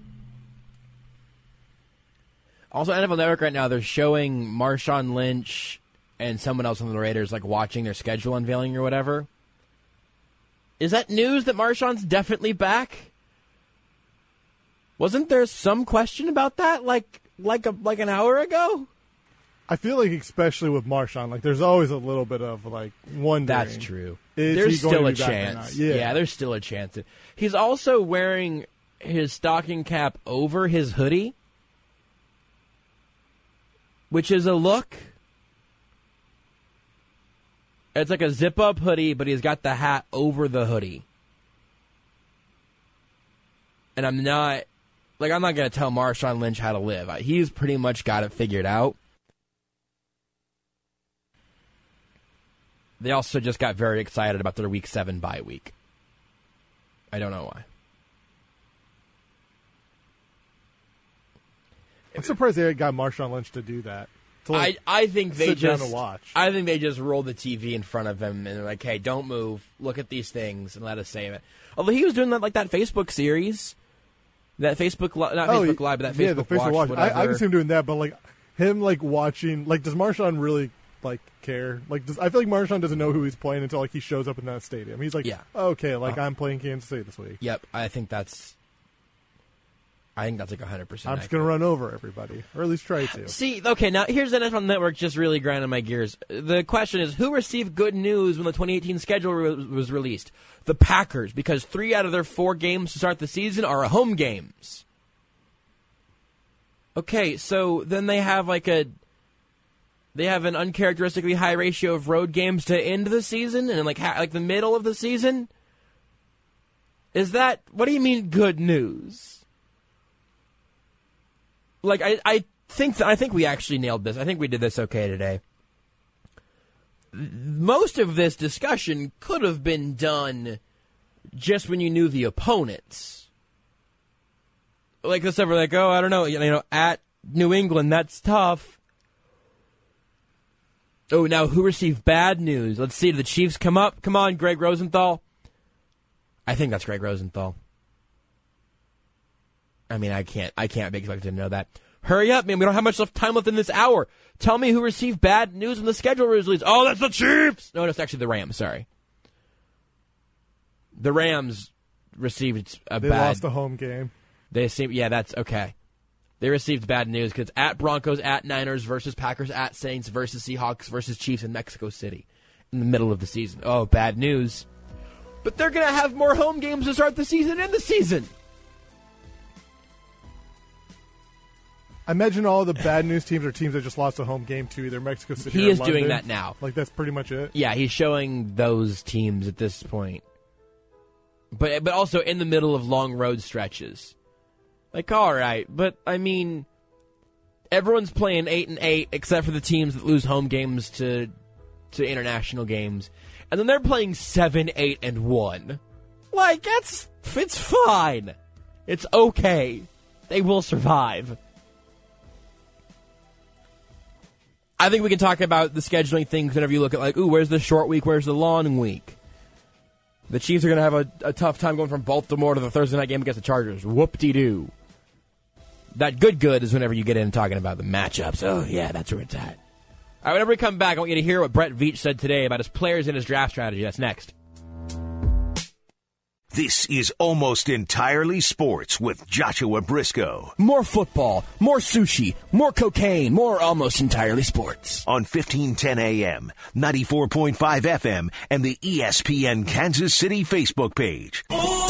Also, NFL Network right now, they're showing Marshawn Lynch and someone else on the Raiders, like, watching their schedule unveiling or whatever. Is that news that Marshawn's definitely back? Wasn't there some question about that, like an hour ago? I feel like, especially with Marshawn, like there's always a little bit of like wondering. That's true. There's still a chance. Yeah, there's still a chance. He's also wearing his stocking cap over his hoodie, which is a look. It's like a zip-up hoodie, but he's got the hat over the hoodie. And I'm not going to tell Marshawn Lynch how to live. He's pretty much got it figured out. They also just got very excited about their Week 7 bye week. I don't know why. I'm surprised they got Marshawn Lynch to do that. I think they just watch. I think they just rolled the TV in front of him and they're like, "Hey, don't move. Look at these things and let us save it." Although he was doing that that Facebook series, that Facebook Facebook Live, but that Facebook, the Facebook Watch. I can see him doing that, but him watching. Does Marshawn really care? I feel like Marshawn doesn't know who he's playing until he shows up in that stadium. He's like, yeah. Okay, I'm playing Kansas City this week. Yep, I think that's 100%. I'm just going to run over everybody, or at least try to. See, okay, now here's the NFL Network just really grinding my gears. The question is, who received good news when the 2018 schedule was released? The Packers, because 3 out of their 4 games to start the season are home games. Okay, so then they have they have an uncharacteristically high ratio of road games to end the season and the middle of the season. Is that, what do you mean good news? I think we actually nailed this. I think we did this okay today. Most of this discussion could have been done just when you knew the opponents. This ever oh, I don't know, at New England, that's tough. Oh, now who received bad news? Let's see, did the Chiefs come up? Come on, Greg Rosenthal. I think that's Greg Rosenthal. I mean, I can't be expected to know that. Hurry up, man. We don't have much time left in this hour. Tell me who received bad news when the schedule was released. Oh, that's the Chiefs! No, it's actually the Rams, sorry. The Rams received They lost a home game. That's okay. They received bad news because at Broncos, at Niners, versus Packers, at Saints, versus Seahawks, versus Chiefs in Mexico City in the middle of the season. Oh, bad news. But they're going to have more home games to start the season in the season. I imagine all the bad news teams are teams that just lost a home game to either Mexico City or He is London. doing that now. That's pretty much it? Yeah, he's showing those teams at this point. But also in the middle of long road stretches. All right, but I mean, everyone's playing 8-8 except for the teams that lose home games to international games. And then they're playing 7-8-1. Like, it's fine. It's okay. They will survive. I think we can talk about the scheduling things whenever you look at, like, ooh, where's the short week, where's the long week? The Chiefs are going to have a tough time going from Baltimore to the Thursday night game against the Chargers. Whoop-de-doo. That good is whenever you get in talking about the matchups. Oh, yeah, that's where it's at. All right, whenever we come back, I want you to hear what Brett Veach said today about his players and his draft strategy. That's next. This is Almost Entirely Sports with Joshua Briscoe. More football, more sushi, more cocaine, more Almost Entirely Sports. On 1510 AM, 94.5 FM, and the ESPN Kansas City Facebook page.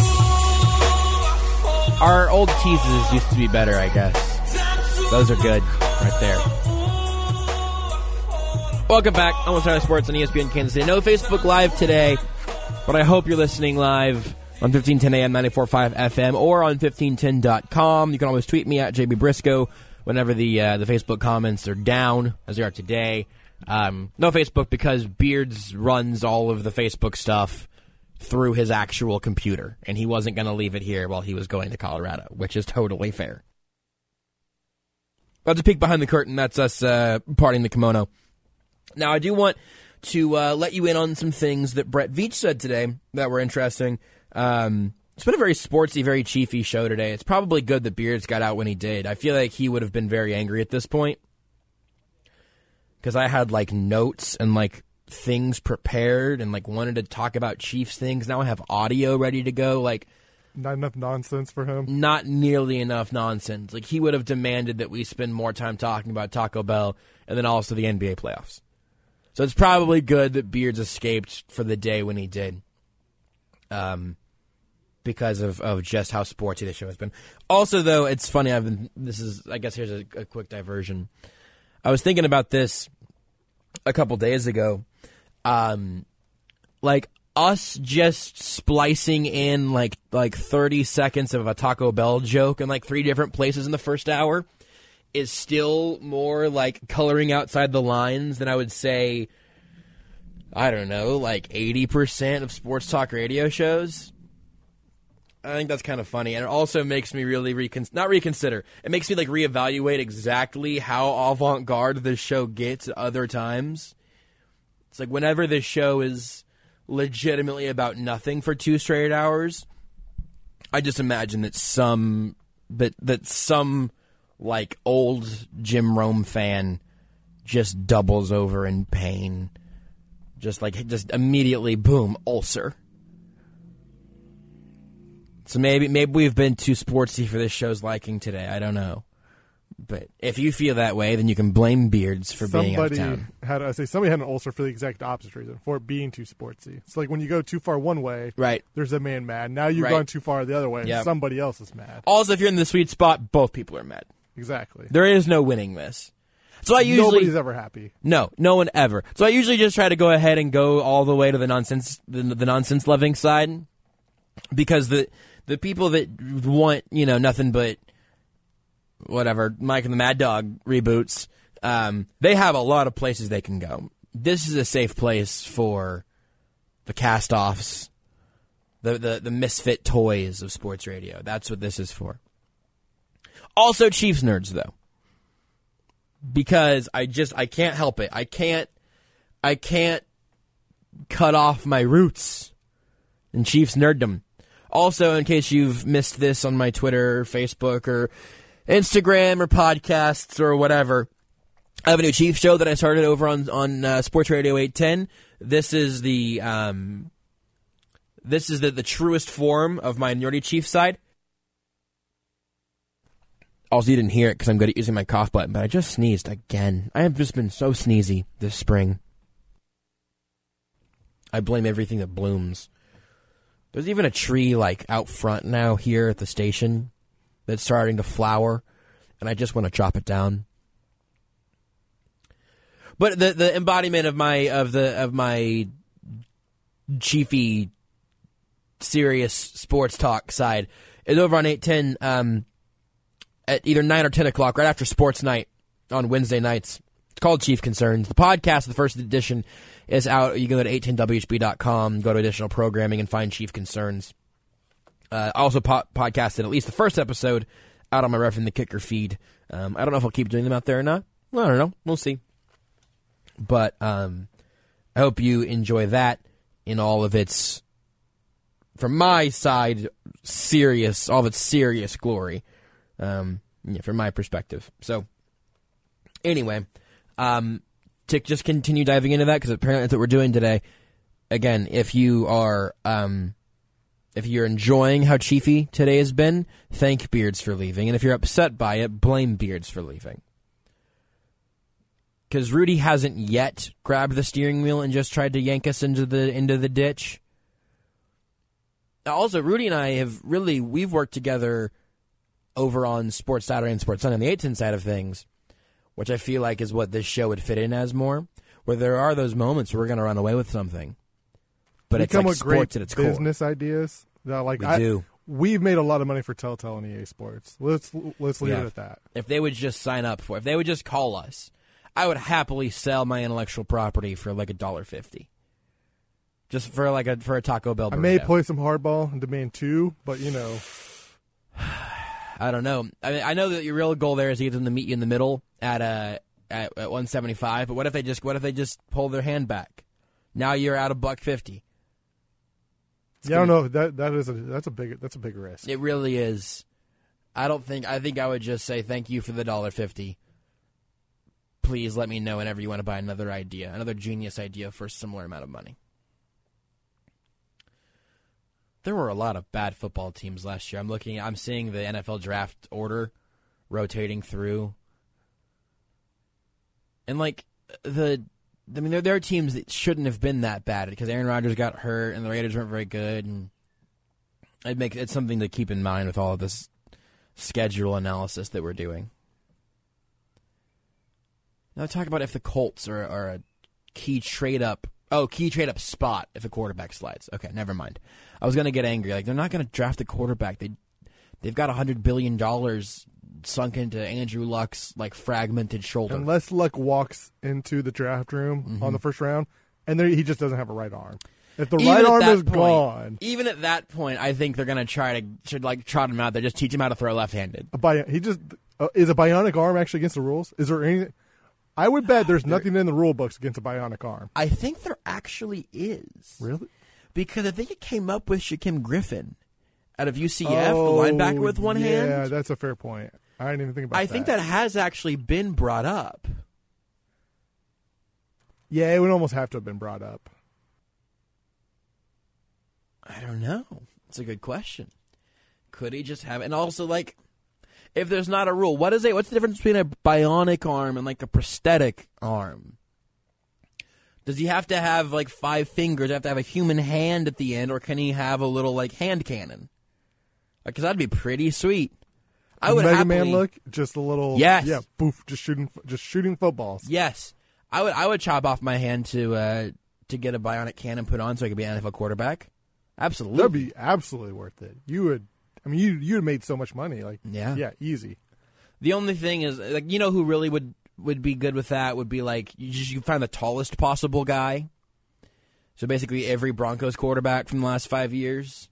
Our old teases used to be better, I guess. Those are good right there. Welcome back. Almost Entirely Sports on ESPN Kansas City. No Facebook Live today, but I hope you're listening live on 1510 AM, 94.5 FM, or on 1510.com. You can always tweet me at JB Briscoe whenever the Facebook comments are down, as they are today. No Facebook because Beards runs all of the Facebook stuff through his actual computer, and he wasn't going to leave it here while he was going to Colorado, which is totally fair. That's a peek behind the curtain. That's us parting the kimono. Now, I do want to let you in on some things that Brett Veach said today that were interesting. It's been a very sportsy, very chiefy show today. It's probably good that Beards got out when he did. I feel like he would have been very angry at this point because I had like notes and like things prepared and like wanted to talk about Chiefs things. Now I have audio ready to go. Like, not enough nonsense for him. Not nearly enough nonsense. Like, he would have demanded that we spend more time talking about Taco Bell and then also the NBA playoffs. So it's probably good that Beards escaped for the day when he did. Because of just how sporty the show has been. Also, though, it's funny. I guess here's a quick diversion. I was thinking about this a couple days ago. Like us just splicing in like 30 seconds of a Taco Bell joke in like 3 different places in the first hour is still more like coloring outside the lines than I would say, I don't know, like 80% of sports talk radio shows. I think that's kind of funny, and it also makes me really not reconsider. It makes me like reevaluate exactly how avant-garde this show gets at other times. It's like whenever this show is legitimately about nothing for 2 straight hours, I just imagine that some like old Jim Rome fan just doubles over in pain, just immediately boom, ulcer. So maybe we've been too sportsy for this show's liking today. I don't know. But if you feel that way, then you can blame Beards for being out of town. Somebody had an ulcer for the exact opposite reason, for it being too sportsy. It's like when you go too far one way, right? There's a man mad. Now you've gone too far the other way, and somebody else is mad. Also, if you're in the sweet spot, both people are mad. Exactly. There is no winning this. So nobody's ever happy. No one ever. So I usually just try to go ahead and go all the way to the nonsense loving side, because the people that want, nothing but whatever, Mike and the Mad Dog reboots, they have a lot of places they can go. This is a safe place for the cast-offs, the misfit toys of sports radio. That's what this is for. Also Chiefs nerds, though. Because I can't help it. I can't cut off my roots in Chiefs nerddom. Also, in case you've missed this on my Twitter, Facebook, or Instagram, or podcasts, or whatever, I have a new Chiefs show that I started over on Sports Radio 810. This is the truest form of my nerdy Chiefs side. Also, you didn't hear it because I'm good at using my cough button, but I just sneezed again. I have just been so sneezy this spring. I blame everything that blooms. There's even a tree like out front now here at the station that's starting to flower, and I just want to chop it down. But the embodiment of my chiefy serious sports talk side is over on 810 at either 9 or 10 o'clock, right after sports night on Wednesday nights. It's called Chief Concerns. The podcast, the first edition, is out. You can go to 810WHB.com, go to additional programming, and find Chief Concerns. I also podcasted at least the first episode out on my Ref and the Kicker feed. I don't know if I'll keep doing them out there or not. I don't know. We'll see. But I hope you enjoy that in all of its, from my side, all of its serious glory, from my perspective. So, anyway, to just continue diving into that, because apparently that's what we're doing today. Again, if you are, if you're enjoying how Chiefy today has been, thank Beards for leaving. And if you're upset by it, blame Beards for leaving. Because Rudy hasn't yet grabbed the steering wheel and just tried to yank us into the ditch. Also, Rudy and I we've worked together over on Sports Saturday and Sports Sunday on the 810 side of things, which I feel like is what this show would fit in as more, where there are those moments where we're going to run away with something. But it's like sports at its core. Business ideas. Like we do. We've made a lot of money for Telltale and EA Sports. Let's leave it at that. If they would just sign up if they would just call us, I would happily sell my intellectual property for like $1.50. Just for a Taco Bell burrito. I may play some hardball and demand 2, but I don't know. I mean, I know that your real goal there is to get them to meet you in the middle at 175. But what if they just pull their hand back? Now you're out $1.50. I don't know. That's a big risk. It really is. I think I would just say thank you for the $1.50. Please let me know whenever you want to buy another genius idea for a similar amount of money. There were a lot of bad football teams last year. I'm seeing the NFL draft order rotating through. And there are teams that shouldn't have been that bad because Aaron Rodgers got hurt and the Raiders weren't very good, and it's something to keep in mind with all of this schedule analysis that we're doing. Now talk about if the Colts are a key trade up spot if a quarterback slides. Okay, never mind. I was going to get angry. They're not going to draft a quarterback. They've got $100 billion sunk into Andrew Luck's fragmented shoulder. Unless Luck walks into the draft room on the first round, and he just doesn't have a right arm. If the right arm is gone, even at that point, I think they're going to try to trot him out there, just teach him how to throw left-handed. Is a bionic arm actually against the rules? Is there anything? I would bet there's nothing in the rule books against a bionic arm. I think there actually is. Really? Because I think it came up with Shaquem Griffin out of UCF, the linebacker with one hand. Yeah, that's a fair point. I didn't even think about that. I think that has actually been brought up. Yeah, it would almost have to have been brought up. I don't know. It's a good question. Could he just have it? And also, if there's not a rule, what's the difference between a bionic arm and a prosthetic arm? Does he have to have 5 fingers? Have to have a human hand at the end, or can he have a little hand cannon? Because that'd be pretty sweet. I would Mega Man look, just a little. Yes. Yeah. Boof. Just shooting footballs. Yes. I would chop off my hand to get a bionic cannon put on so I could be an NFL quarterback. Absolutely. That'd be absolutely worth it. You would. I mean, you'd have made so much money. Yeah, easy. The only thing is, who really would be good with that would be you find the tallest possible guy. So basically, every Broncos quarterback from the last 5 years.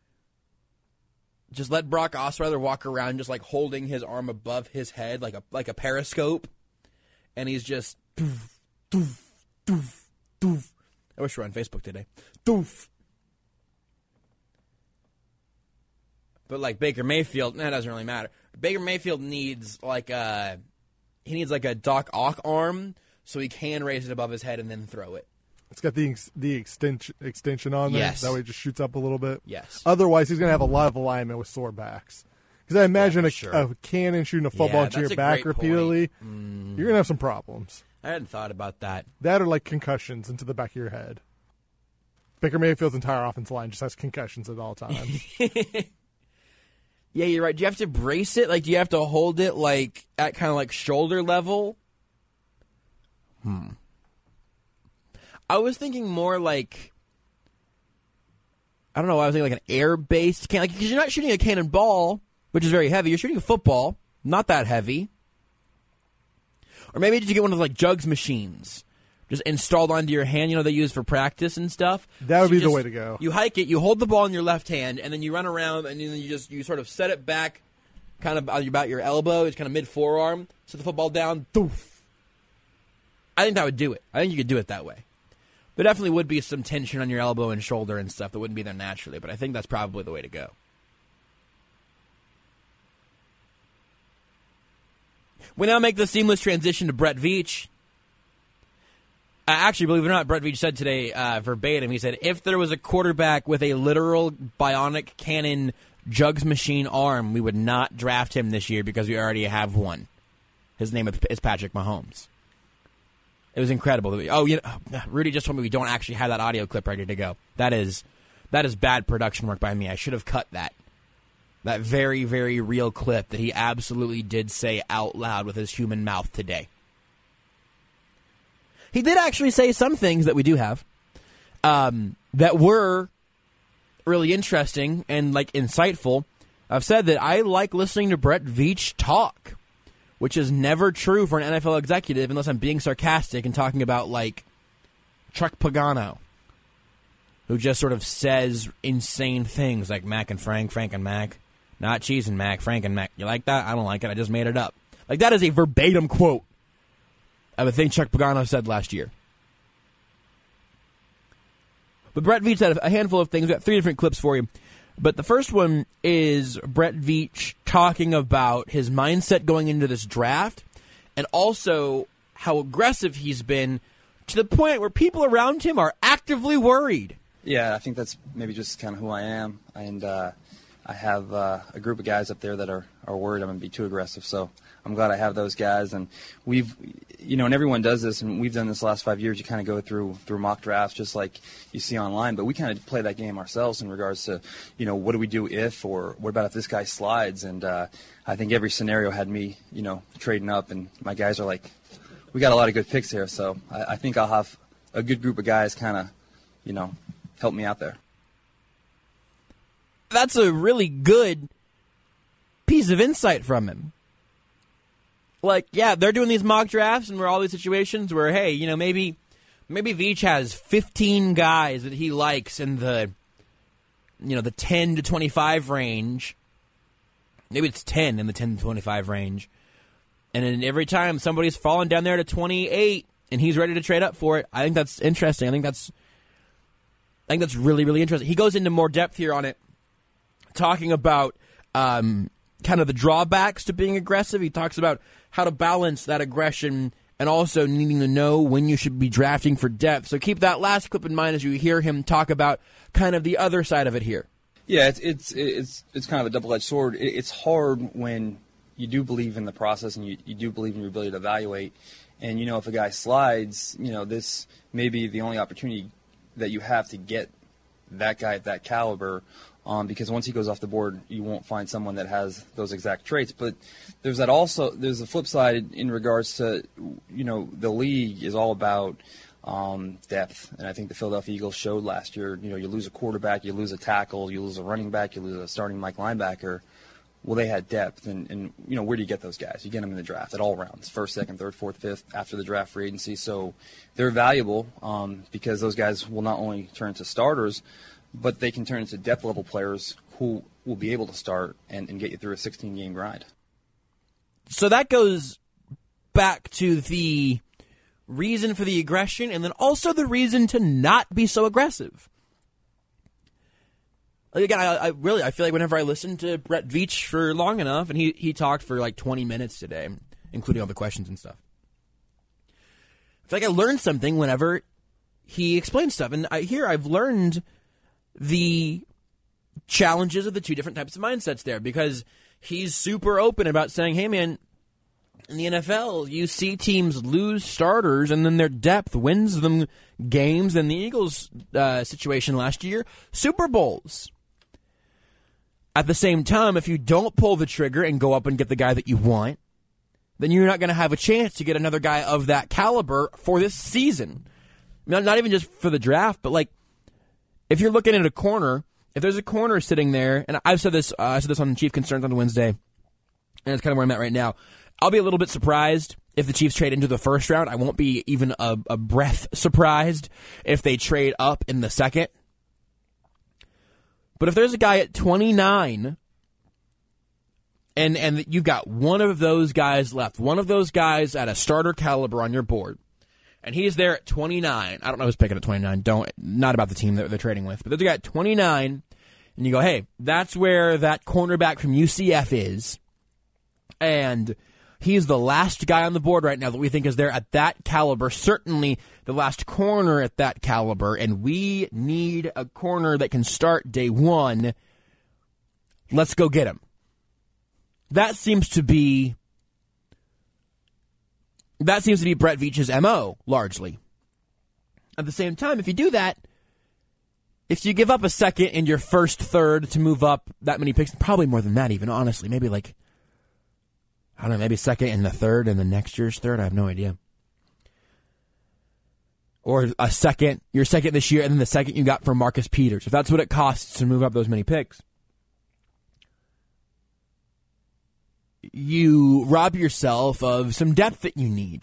Just let Brock Osweiler walk around just holding his arm above his head like a periscope, and he's just doof, doof, doof, doof. I wish we were on Facebook today. Doof. But Baker Mayfield, that doesn't really matter. Baker Mayfield needs a Doc Ock arm so he can raise it above his head and then throw it. It's got the extension on there. Yes. That way it just shoots up a little bit. Yes. Otherwise, he's going to have a lot of alignment with sore backs. Because I imagine a cannon shooting a football into your back repeatedly, you're going to have some problems. I hadn't thought about that. That are concussions into the back of your head. Baker Mayfield's entire offensive line just has concussions at all times. Yeah, you're right. Do you have to brace it? Do you have to hold it at kind of shoulder level? I was thinking more I don't know. I was thinking an air-based cannon. Because you're not shooting a cannonball, which is very heavy. You're shooting a football, not that heavy. Or maybe just get one of like jugs machines just installed onto your hand, they use for practice and stuff. That would be the way to go. You hike it, you hold the ball in your left hand, and then you run around, and then you sort of set it back kind of about your elbow. It's kind of mid-forearm. Set the football down. Doof. I think that would do it. I think you could do it that way. There definitely would be some tension on your elbow and shoulder and stuff that wouldn't be there naturally, but I think that's probably the way to go. We now make the seamless transition to Brett Veach. Actually, believe it or not, Brett Veach said today, verbatim, he said, if there was a quarterback with a literal bionic cannon jugs machine arm, we would not draft him this year because we already have one. His name is Patrick Mahomes. It was incredible. Rudy just told me we don't actually have that audio clip ready to go. That is bad production work by me. I should have cut that. That very, very real clip that he absolutely did say out loud with his human mouth today. He did actually say some things that we do have that were really interesting and insightful. I've said that I like listening to Brett Veach talk, which is never true for an NFL executive unless I'm being sarcastic and talking about Chuck Pagano, who just sort of says insane things like Mac and Frank, Frank and Mac, not Cheese and Mac, Frank and Mac. You like that? I don't like it. I just made it up. That is a verbatim quote of a thing Chuck Pagano said last year. But Brett Veach said a handful of things. We've got 3 different clips for you. But the first one is Brett Veach talking about his mindset going into this draft and also how aggressive he's been to the point where people around him are actively worried. Yeah, I think that's maybe just kind of who I am. And I have a group of guys up there that are worried I'm going to be too aggressive. So I'm glad I have those guys. And we've, and everyone does this, and we've done this the last 5 years. You kind of go through mock drafts just like you see online. But we kind of play that game ourselves in regards to, what do we do if, or what about if this guy slides? And I think every scenario had me, trading up. And my guys are like, we got a lot of good picks here. So I think I'll have a good group of guys kind of, help me out there. That's a really good piece of insight from him. They're doing these mock drafts and we're all these situations where, hey, maybe Veach has 15 guys that he likes in the 10 to 25 range. Maybe it's 10 in the 10 to 25 range. And then every time somebody's falling down there to 28 and he's ready to trade up for it, I think that's interesting. I think that's really, really interesting. He goes into more depth here on it, talking about kind of the drawbacks to being aggressive. He talks about how to balance that aggression and also needing to know when you should be drafting for depth. So keep that last clip in mind as you hear him talk about kind of the other side of it here. Yeah, it's kind of a double-edged sword. It's hard when you do believe in the process and you do believe in your ability to evaluate. And, if a guy slides, this may be the only opportunity that you have to get that guy at that caliber. Because once he goes off the board, you won't find someone that has those exact traits. But there's the flip side in regards to, the league is all about depth. And I think the Philadelphia Eagles showed last year, you lose a quarterback, you lose a tackle, you lose a running back, you lose a starting Mike linebacker. Well, they had depth. And where do you get those guys? You get them in the draft at all rounds, 1st, 2nd, 3rd, 4th, 5th, after the draft free agency. So they're valuable because those guys will not only turn into starters, but they can turn into depth-level players who will be able to start and get you through a 16-game grind. So that goes back to the reason for the aggression and then also the reason to not be so aggressive. Again, I feel like whenever I listen to Brett Veach for long enough, and he talked for 20 minutes today, including all the questions and stuff, I feel like I learned something whenever he explains stuff. And I've learned the challenges of the 2 different types of mindsets there, because he's super open about saying, hey, man, in the NFL, you see teams lose starters and then their depth wins them games. In the Eagles situation last year, Super Bowls. At the same time, if you don't pull the trigger and go up and get the guy that you want, then you're not going to have a chance to get another guy of that caliber for this season. Not even just for the draft, but if you're looking at a corner, if there's a corner sitting there, and I said this on Chief Concerns on Wednesday, and it's kind of where I'm at right now, I'll be a little bit surprised if the Chiefs trade into the first round. I won't be even a breath surprised if they trade up in the second. But if there's a guy at 29 and you've got one of those guys left, one of those guys at a starter caliber on your board, and he's there at 29. I don't know who's picking at 29. Not about the team that they're trading with. But there's a guy at 29, and you go, hey, that's where that cornerback from UCF is. And he's the last guy on the board right now that we think is there at that caliber. Certainly the last corner at that caliber. And we need a corner that can start day one. Let's go get him. That seems to be Brett Veach's MO, largely. At the same time, if you do that, if you give up a second in your first third to move up that many picks, probably more than that even, honestly. Maybe maybe second in the third and the next year's third. I have no idea. Or your second this year, and then the second you got from Marcus Peters. If that's what it costs to move up those many picks, you rob yourself of some depth that you need.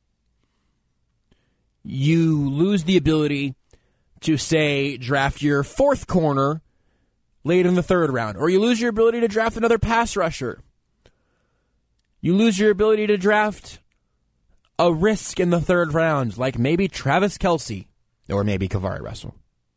You lose the ability to, say, draft your fourth corner late in the third round. Or you lose your ability to draft another pass rusher. You lose your ability to draft a risk in the third round, like maybe Travis Kelce or maybe Kavari Russell.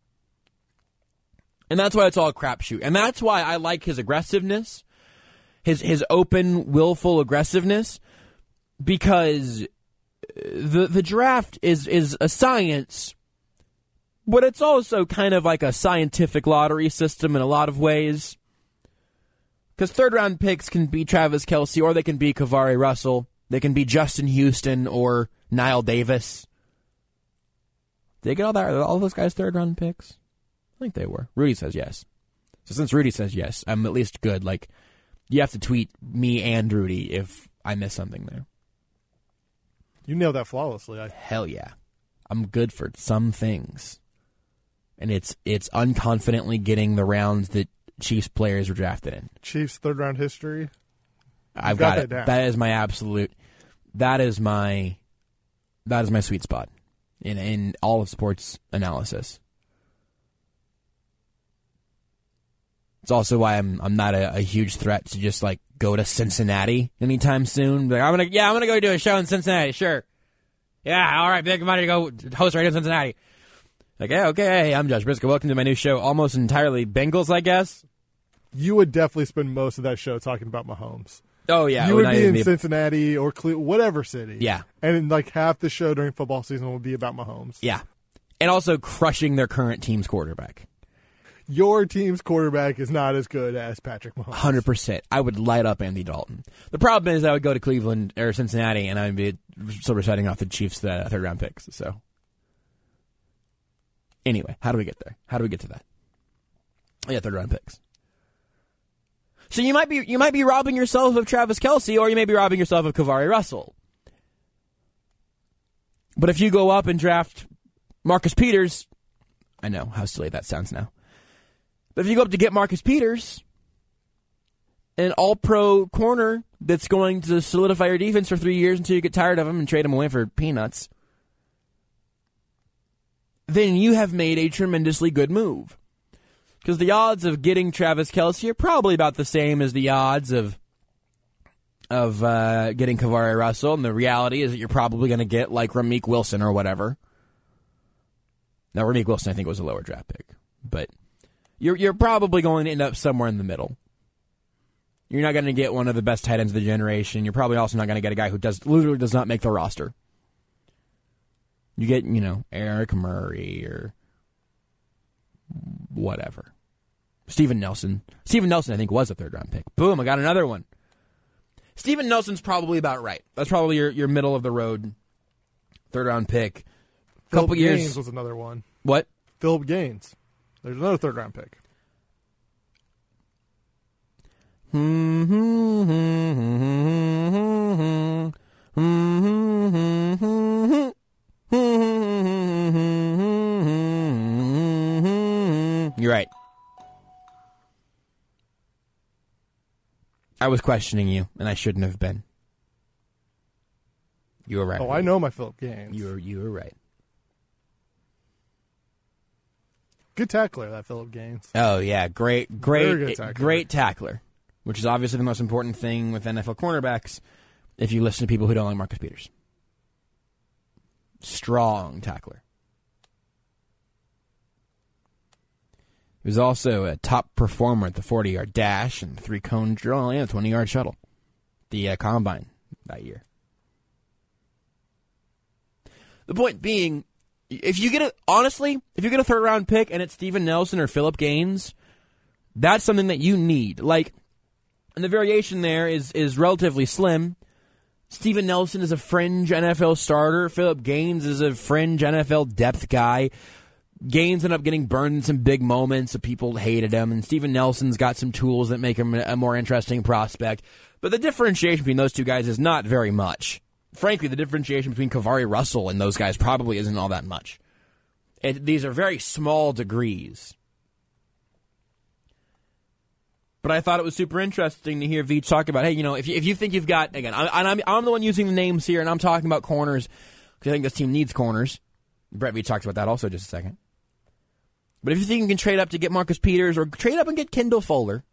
And that's why it's all a crapshoot. And that's why I like his aggressiveness. His open, willful aggressiveness, because the draft is a science, but it's also kind of like a scientific lottery system in a lot of ways. Because third-round picks can be Travis Kelce, or they can be Kavari Russell. They can be Justin Houston or Nile Davis. Did they get all those guys third-round picks? I think they were. Rudy says yes. So since Rudy says yes, I'm at least good. Like, you have to tweet me and Rudy if I miss something there. You nailed that flawlessly. Hell yeah. I'm good for some things. And it's unconfidently getting the rounds that Chiefs players were drafted in. Chiefs third-round history? I've got it. That is my absolute... That is my sweet spot in all of sports analysis. It's also why I'm not a huge threat to just like go to Cincinnati anytime soon. Like, I'm gonna go do a show in Cincinnati. Sure. Yeah, all right, big money to go host right in Cincinnati. Like, yeah, okay, hey, I'm Josh Briscoe. Welcome to my new show, almost entirely Bengals, I guess. You would definitely spend most of that show talking about Mahomes. Oh, yeah. You would be in Cincinnati or whatever city. Yeah. And like half the show during football season will be about Mahomes. Yeah. And also crushing their current team's quarterback. Your team's quarterback is not as good as Patrick Mahomes. 100%. I would light up Andy Dalton. The problem is I would go to Cleveland or Cincinnati and I would be sort of setting off the Chiefs' third-round picks. So, anyway, how do we get there? How do we get to that? Yeah, third-round picks. So you might be robbing yourself of Travis Kelce, or you may be robbing yourself of Kavari Russell. But if you go up and draft Marcus Peters, I know how silly that sounds now. But if you go up to get Marcus Peters, an all-pro corner that's going to solidify your defense for 3 years until you get tired of him and trade him away for peanuts, then you have made a tremendously good move. Because the odds of getting Travis Kelce are probably about the same as the odds of getting Kavari Russell, and the reality is that you're probably going to get like Ramik Wilson or whatever. Now, Ramik Wilson, I think, was a lower draft pick, but you're probably going to end up somewhere in the middle. You're not going to get one of the best tight ends of the generation. You're probably also not going to get a guy who literally does not make the roster. You get, Eric Murray or whatever. Steven Nelson. Steven Nelson, I think, was a third-round pick. Boom, I got another one. Steven Nelson's probably about right. That's probably your middle-of-the-road third-round pick. Philip Gaines was another one. What? Philip Gaines. There's another third-round pick. You're right. I was questioning you, and I shouldn't have been. You were right. Oh, I know my Philip Gaines. You were right. Good tackler, that Philip Gaines. Oh, yeah. Great tackler, which is obviously the most important thing with NFL cornerbacks if you listen to people who don't like Marcus Peters. Strong tackler. He was also a top performer at the 40-yard dash and 3-cone drill and the 20-yard shuttle. The combine that year. The point being, if you get a third-round pick and it's Steven Nelson or Philip Gaines, that's something that you need. Like, and the variation there is relatively slim. Steven Nelson is a fringe NFL starter. Philip Gaines is a fringe NFL depth guy. Gaines ended up getting burned in some big moments, so people hated him, and Steven Nelson's got some tools that make him a more interesting prospect. But the differentiation between those two guys is not very much. Frankly, the differentiation between Kavari Russell and those guys probably isn't all that much. These are very small degrees. But I thought it was super interesting to hear Veach talk about, hey, if you think you've got, again, I'm the one using the names here, and I'm talking about corners, because I think this team needs corners. Brett Veach talks about that also just a second. But if you think you can trade up to get Marcus Peters or trade up and get Kendall Fuller,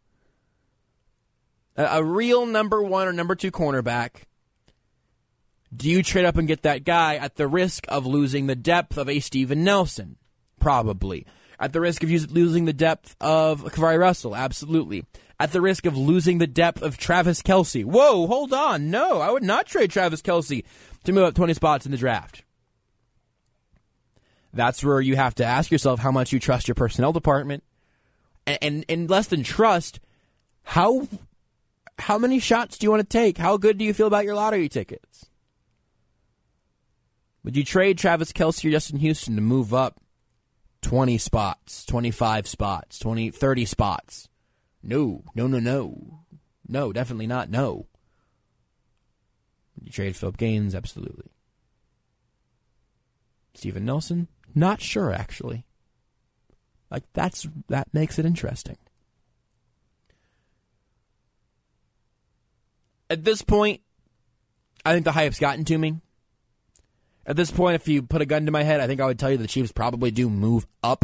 a real number 1 or number 2 cornerback, do you trade up and get that guy at the risk of losing the depth of a Steven Nelson? Probably. At the risk of losing the depth of Kavari Russell? Absolutely. At the risk of losing the depth of Travis Kelce? Whoa, hold on. No, I would not trade Travis Kelce to move up 20 spots in the draft. That's where you have to ask yourself how much you trust your personnel department. And less than trust, how many shots do you want to take? How good do you feel about your lottery tickets? Would you trade Travis Kelce or Justin Houston to move up 20 spots, 25 spots, 20, 30 spots? No. No, definitely not, no. Would you trade Philip Gaines? Absolutely. Steven Nelson? Not sure, actually. Like, that makes it interesting. At this point, I think the hype's gotten to me. At this point, if you put a gun to my head, I think I would tell you the Chiefs probably do move up.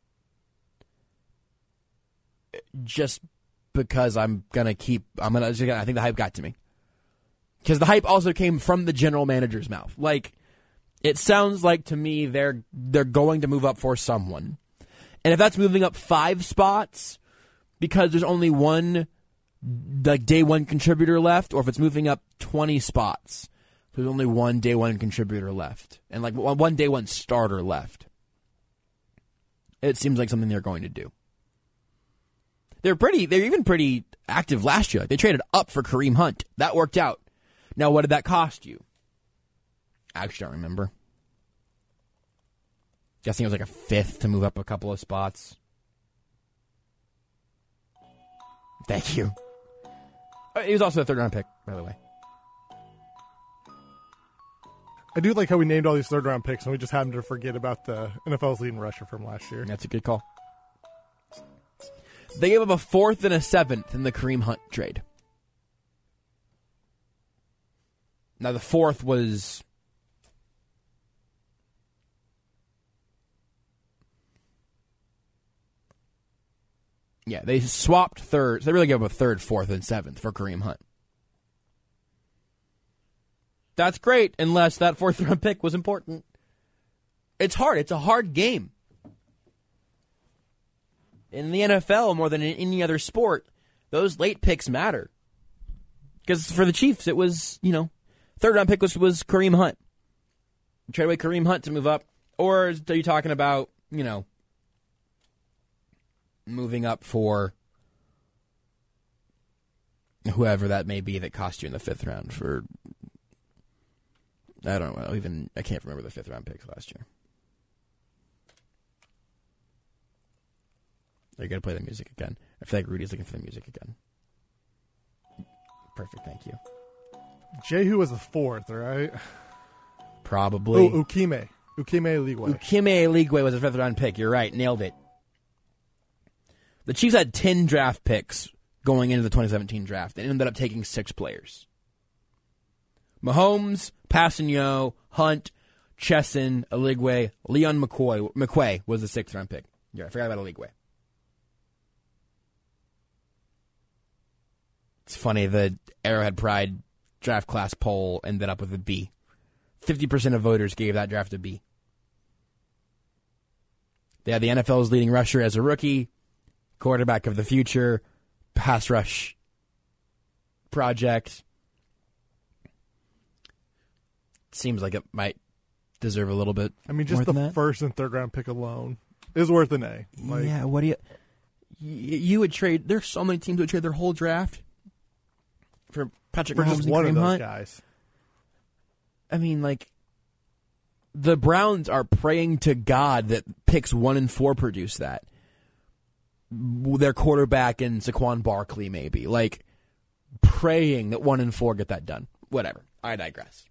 Just because I think the hype got to me. Because the hype also came from the general manager's mouth. Like, it sounds like to me they're going to move up for someone. And if that's moving up 5 spots because there's only one like day one contributor left, or if it's moving up 20 spots, there's only one day one contributor left. And like one day one starter left. It seems like something they're going to do. They're even pretty active last year. Like, they traded up for Kareem Hunt. That worked out. Now, what did that cost you? I actually don't remember. Guessing it was like a 5th to move up a couple of spots. Thank you. He was also a 3rd-round pick, by the way. I do like how we named all these 3rd-round picks, and we just happened to forget about the NFL's leading rusher from last year. That's a good call. They gave up a 4th and a 7th in the Kareem Hunt trade. Now, the 4th was... Yeah, they swapped 3rd. So they really gave up a 3rd, 4th, and 7th for Kareem Hunt. That's great, unless that 4th-round pick was important. It's hard. It's a hard game. In the NFL, more than in any other sport, those late picks matter. Because for the Chiefs, it was, 3rd-round pick was Kareem Hunt. Trade away Kareem Hunt to move up. Or are you talking about, moving up for whoever that may be that cost you in the 5th round for, I don't know, I can't remember the 5th round picks last year. Are you going to play the music again? I feel like Rudy's looking for the music again. Perfect, thank you. Jehu was the 4th, right? Probably. Oh, Ukeme Eligwe. Ukeme Eligwe was a 5th round pick. You're right, nailed it. The Chiefs had 10 draft picks going into the 2017 draft and ended up taking 6 players. Mahomes, Passanio, Hunt, Chesson, Oligwe, Leon McQuay was the 6th-round pick. Yeah, I forgot about Oligwe. It's funny, the Arrowhead Pride draft class poll ended up with a B. 50% of voters gave that draft a B. They had the NFL's leading rusher as a rookie, quarterback of the future, pass rush project. Seems like it might deserve a little bit. I mean, just the first and third round pick alone is worth an A. Yeah, what do you would trade? There's so many teams that would trade their whole draft for Patrick Mahomes just one and Kareem of those Hunt. Guys. I mean, like, the Browns are praying to God that picks 1 and 4 produce that. Their quarterback and Saquon Barkley, maybe. Like, praying that 1 and 4 get that done. Whatever. I digress.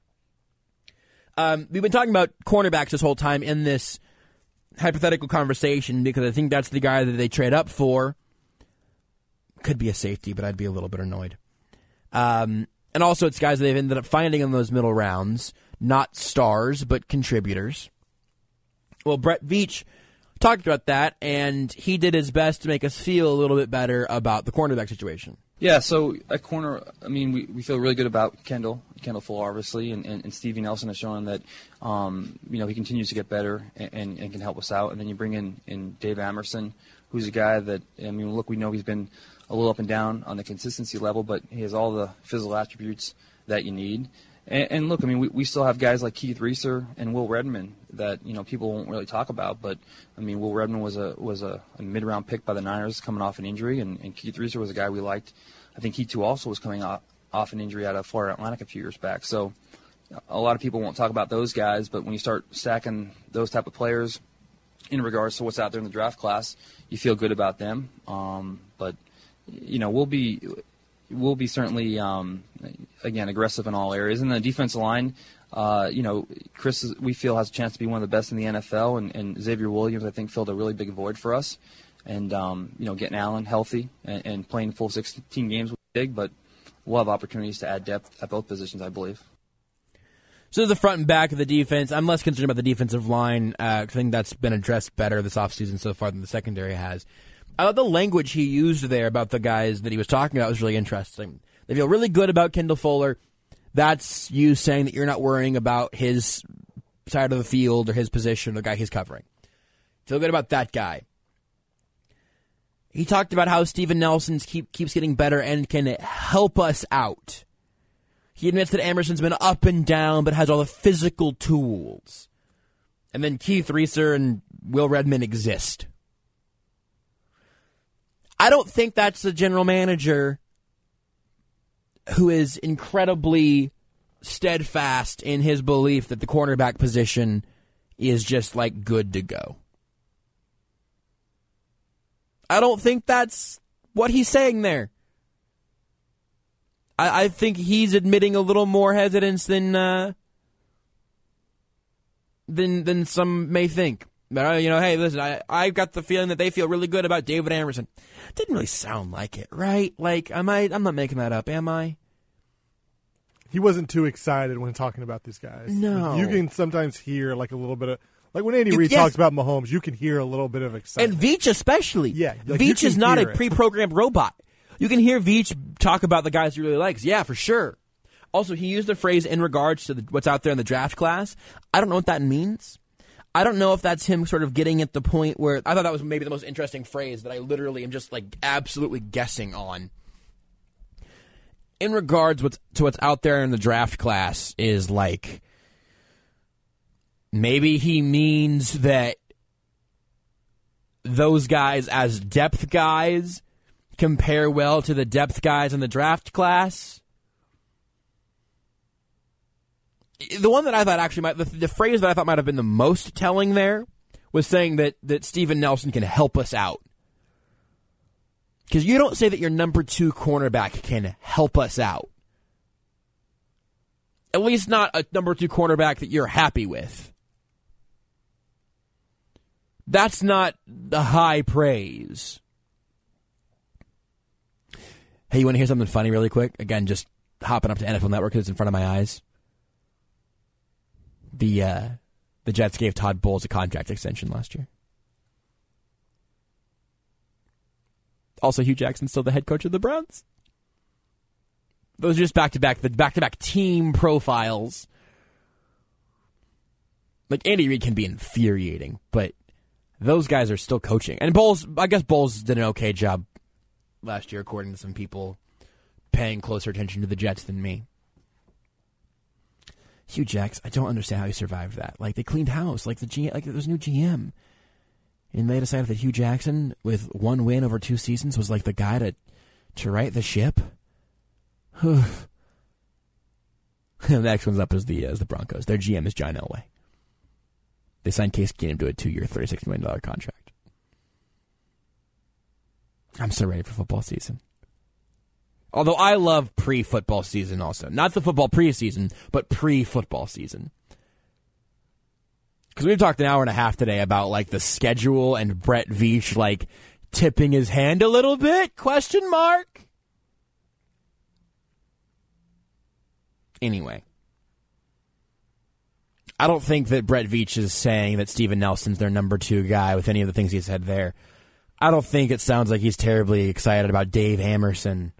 We've been talking about cornerbacks this whole time in this hypothetical conversation because I think that's the guy that they trade up for. Could be a safety, but I'd be a little bit annoyed. And also it's guys that they've ended up finding in those middle rounds. Not stars, but contributors. Well, Brett Veach talked about that, and he did his best to make us feel a little bit better about the cornerback situation. Yeah, so at corner, I mean, we feel really good about Kendall Fuller, obviously, and Stevie Nelson has shown that, he continues to get better and can help us out. And then you bring in Dave Amerson, who's a guy that, I mean, look, we know he's been a little up and down on the consistency level, but he has all the physical attributes that you need. And look, I mean, we still have guys like Keith Reeser and Will Redmond that people won't really talk about. But I mean, Will Redmond was a mid-round pick by the Niners coming off an injury, and Keith Reeser was a guy we liked. I think he too also was coming off an injury out of Florida Atlantic a few years back. So a lot of people won't talk about those guys, but when you start stacking those type of players in regards to what's out there in the draft class, you feel good about them. But we'll be certainly, again, aggressive in all areas. In the defensive line, Chris, we feel, has a chance to be one of the best in the NFL, and Xavier Williams, I think, filled a really big void for us. And, getting Allen healthy and playing full 16 games was big, but we'll have opportunities to add depth at both positions, I believe. So the front and back of the defense, I'm less concerned about the defensive line. I think that's been addressed better this offseason so far than the secondary has. I thought the language he used there about the guys that he was talking about was really interesting. They feel really good about Kendall Fuller. That's you saying that you're not worrying about his side of the field or his position, the guy he's covering. Feel good about that guy. He talked about how Steven Nelson keeps getting better and can help us out. He admits that Amerson's been up and down, but has all the physical tools. And then Keith Reeser and Will Redmond exist. I don't think that's the general manager who is incredibly steadfast in his belief that the cornerback position is just like good to go. I don't think that's what he's saying there. I think he's admitting a little more hesitance than some may think. But, hey, listen, I got the feeling that they feel really good about David Amerson. Didn't really sound like it, right? Like, I'm not making that up, am I? He wasn't too excited when talking about these guys. No. You can sometimes hear like a little bit of, like when Andy Reid talks about Mahomes, you can hear a little bit of excitement. And Veach especially. Yeah. Like Veach is not a pre-programmed robot. You can hear Veach talk about the guys he really likes. Yeah, for sure. Also, he used the phrase in regards to what's out there in the draft class. I don't know what that means. I don't know if that's him sort of getting at the point where I thought that was maybe the most interesting phrase that I literally am just like absolutely guessing on. In regards to what's out there in the draft class is like maybe he means that those guys as depth guys compare well to the depth guys in the draft class. The one that I thought actually the phrase that I thought might have been the most telling there was saying that Steven Nelson can help us out. Because you don't say that your number 2 cornerback can help us out. At least not a number 2 cornerback that you're happy with. That's not the high praise. Hey, you want to hear something funny really quick? Again, just hopping up to NFL Network because it's in front of my eyes. the Jets gave Todd Bowles a contract extension last year. Also, Hugh Jackson's still the head coach of the Browns. Those are just back-to-back team profiles. Like, Andy Reid can be infuriating, but those guys are still coaching. And I guess Bowles did an okay job last year, according to some people paying closer attention to the Jets than me. Hugh Jackson, I don't understand how he survived that. Like, they cleaned house. Like, there's a new GM. And they decided that Hugh Jackson, with one win over 2 seasons, was like the guy to right the ship. The next one's up is the Broncos. Their GM is John Elway. They signed Case Keenum to a 2-year, $36 million contract. I'm so ready for football season. Although I love pre-football season also. Not the football preseason, but pre-football season. Because we've talked an hour and a half today about, like, the schedule and Brett Veach, like, tipping his hand a little bit? Question mark? Anyway. I don't think that Brett Veach is saying that Steven Nelson's their number 2 guy with any of the things he said there. I don't think it sounds like he's terribly excited about Dave Amerson.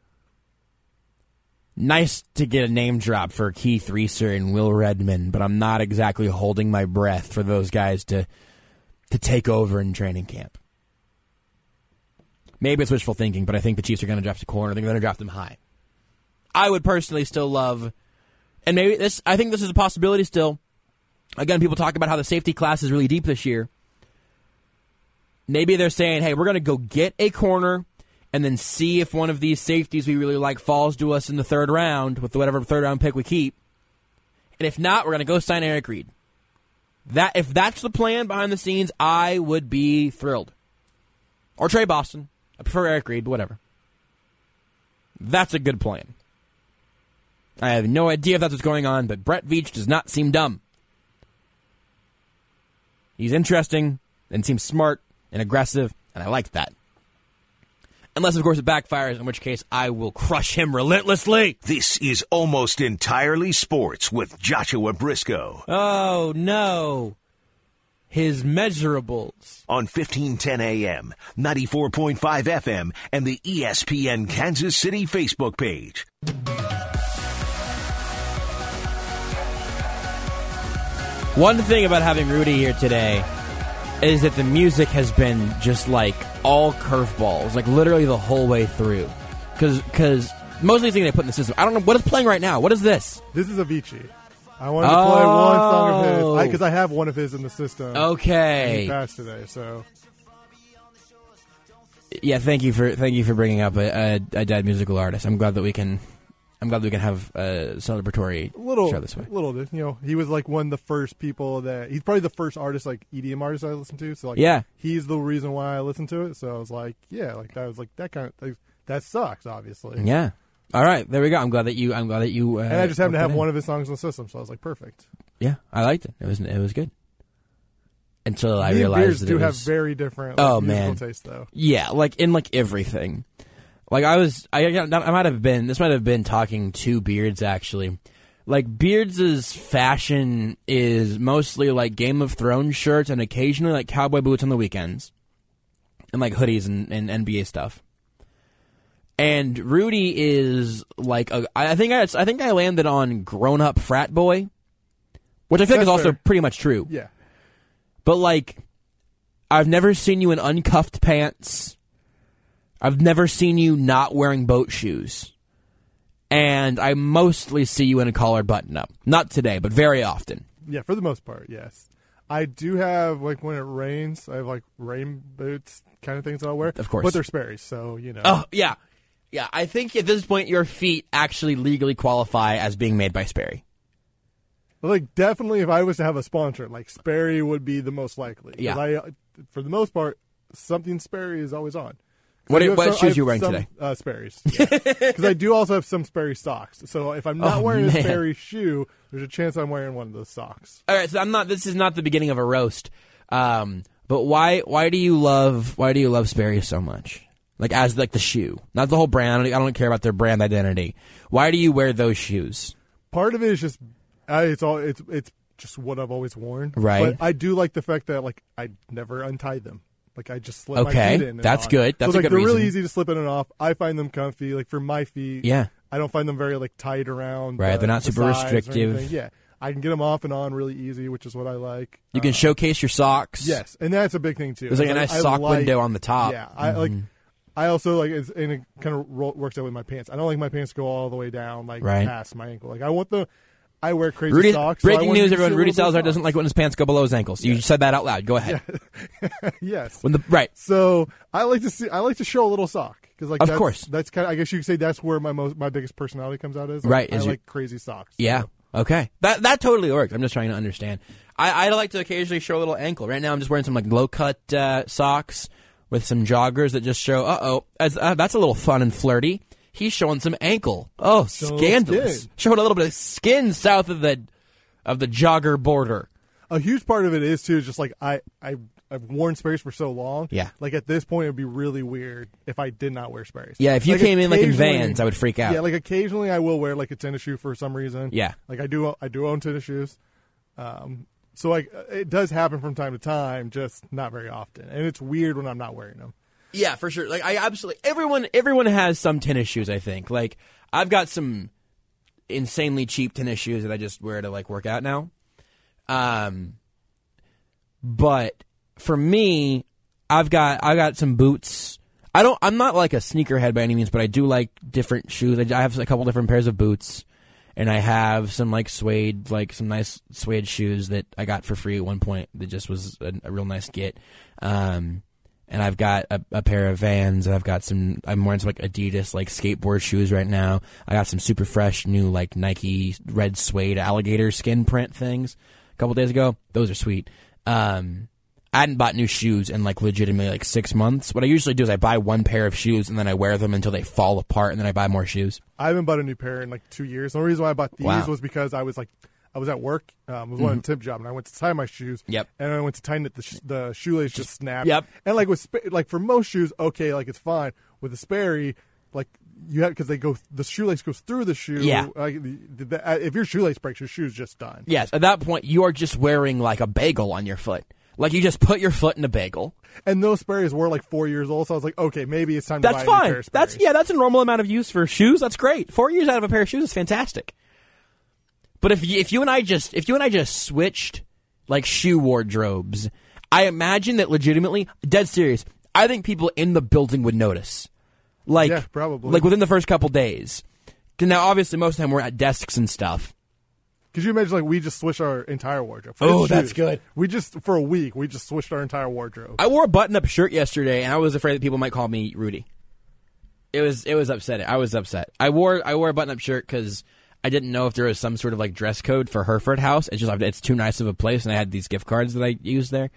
Nice to get a name drop for Keith Reeser and Will Redmond, but I'm not exactly holding my breath for those guys to take over in training camp. Maybe it's wishful thinking, but I think the Chiefs are going to draft a corner. I think they're going to draft them high. I would personally still love, and I think this is a possibility still. Again, people talk about how the safety class is really deep this year. Maybe they're saying, hey, we're going to go get a corner and then see if one of these safeties we really like falls to us in the 3rd round with whatever 3rd-round pick we keep. And if not, we're going to go sign Eric Reid. If that's the plan behind the scenes, I would be thrilled. Or Trey Boston. I prefer Eric Reid, but whatever. That's a good plan. I have no idea if that's what's going on, but Brett Veach does not seem dumb. He's interesting and seems smart and aggressive, and I like that. Unless, of course, it backfires, in which case I will crush him relentlessly. This is Almost Entirely Sports with Joshua Briscoe. Oh, no. His measurables. On 1510 AM, 94.5 FM, and the ESPN Kansas City Facebook page. One thing about having Rudy here today is that the music has been just like all curveballs, like literally the whole way through. Because most of these things they put in the system, I don't know what is playing right now. What is this? This is Avicii. I wanted to play one song of his because I have one of his in the system. Okay, and he passed today, so yeah. Thank you for bringing up a dead musical artist. I'm glad that we can have a celebratory show this way. He was like one of the first people he's probably the first artist, like EDM artist I listened to. So like, yeah, he's the reason why I listened to it. So I was like, yeah, like that was like that kind of that sucks, obviously. Yeah. All right, there we go. I'm glad that you. And I just happened to have one of his songs in the system, so I was like, perfect. Yeah, I liked it. It was good. Until I realized that have very different musical taste, though. Yeah, like in like everything. Like this might have been talking to Beards actually. Like Beards' fashion is mostly like Game of Thrones shirts and occasionally like cowboy boots on the weekends, and like hoodies and NBA stuff. And Rudy is like I think I landed on grown up frat boy, which I think is also pretty much true. Yeah, but like I've never seen you in uncuffed pants. I've never seen you not wearing boat shoes. And I mostly see you in a collar button-up. Not today, but very often. Yeah, for the most part, yes. I do have, like, when it rains, I have, like, rain boots kind of things that I'll wear. Of course. But they're Sperry's, so, you know. Oh, yeah. Yeah, I think at this point your feet actually legally qualify as being made by Sperry. Like, definitely if I was to have a sponsor, like, Sperry would be the most likely. Yeah. For the most part, something Sperry is always on. What shoes are you wearing today? Sperry's. Because I do also have some Sperry socks. So if I'm not wearing a Sperry shoe, there's a chance I'm wearing one of those socks. All right, so this is not the beginning of a roast. But why do you love Sperry so much? Like as like the shoe, not the whole brand. I don't care about their brand identity. Why do you wear those shoes? Part of it is just it's just what I've always worn. Right. But I do like the fact that like I never untied them. Like I just slip my feet in. And that's on. good. That's so, a good they're reason. really easy to slip in and off. I find them comfy. Like for my feet, yeah, I don't find them very like tight around. Right, they're not super restrictive. Yeah, I can get them off and on really easy, which is what I like. You can showcase your socks. Yes, and that's a big thing too. There's like a nice sock window on the top. Yeah, I like. I also like, and it kind of works out with my pants. I don't like my pants to go all the way down, like past my ankle. Like I wear crazy socks. Breaking news, everyone! Rudy Salazar doesn't like when his pants go below his ankles. You said that out loud. Go ahead. Yeah. Yes. Right. So I like to show a little sock because, like, of course, that's kind of. I guess you could say that's where my biggest personality comes out. Is like, right. I like crazy socks. Yeah. So. Okay. That totally works. I'm just trying to understand. I like to occasionally show a little ankle. Right now, I'm just wearing some like low cut socks with some joggers that just show. That's a little fun and flirty. He's showing some ankle. Oh, scandalous! Showing a little bit of skin south of the jogger border. A huge part of it is too, just like I've worn Sperry's for so long. Yeah. Like at this point, it'd be really weird if I did not wear Sperry's. Yeah, if you came in like in Vans, I would freak out. Yeah, like occasionally I will wear like a tennis shoe for some reason. Yeah. Like I do own tennis shoes. So like it does happen from time to time, just not very often, and it's weird when I'm not wearing them. Yeah, for sure. Like I absolutely everyone has some tennis shoes, I think. Like I've got some insanely cheap tennis shoes that I just wear to like work out now. But for me, I've got some boots. I'm not like a sneakerhead by any means, but I do like different shoes. I have a couple different pairs of boots, and I have some like some nice suede shoes that I got for free at one point. That just was a real nice get. And I've got a pair of Vans, and I'm wearing some like Adidas like skateboard shoes right now. I got some super fresh new like Nike red suede alligator skin print things a couple days ago. Those are sweet. I hadn't bought new shoes in like legitimately like 6 months. What I usually do is I buy one pair of shoes and then I wear them until they fall apart, and then I buy more shoes. I haven't bought a new pair in like 2 years. The only reason why I bought these was because I was at work. I was on a tip job, and I went to tie my shoes. Yep. And I went to tighten it. The shoelace just snapped. Yep. And like for most shoes, okay, like it's fine. With the Sperry, like you have because the shoelace goes through the shoe. Yeah. Like if your shoelace breaks, your shoe's just done. Yes. At that point, you are just wearing like a bagel on your foot. Like you just put your foot in a bagel. And those Sperry's were like 4 years old, so I was like, okay, maybe it's time to buy a new pair of Sperry's. That's a normal amount of use for shoes. That's great. 4 years out of a pair of shoes is fantastic. But if you and I just switched like shoe wardrobes, I imagine that legitimately, dead serious, I think people in the building would notice. Like, yeah, probably. Like within the first couple days. Now, obviously, most of the time we're at desks and stuff. Could you imagine, like, we just switched our entire wardrobe? That's good. For a week, we just switched our entire wardrobe. I wore a button-up shirt yesterday, and I was afraid that people might call me Rudy. It was upsetting. I was upset. I wore a button-up shirt because I didn't know if there was some sort of, like, dress code for Hereford House. It's too nice of a place, and I had these gift cards that I used there.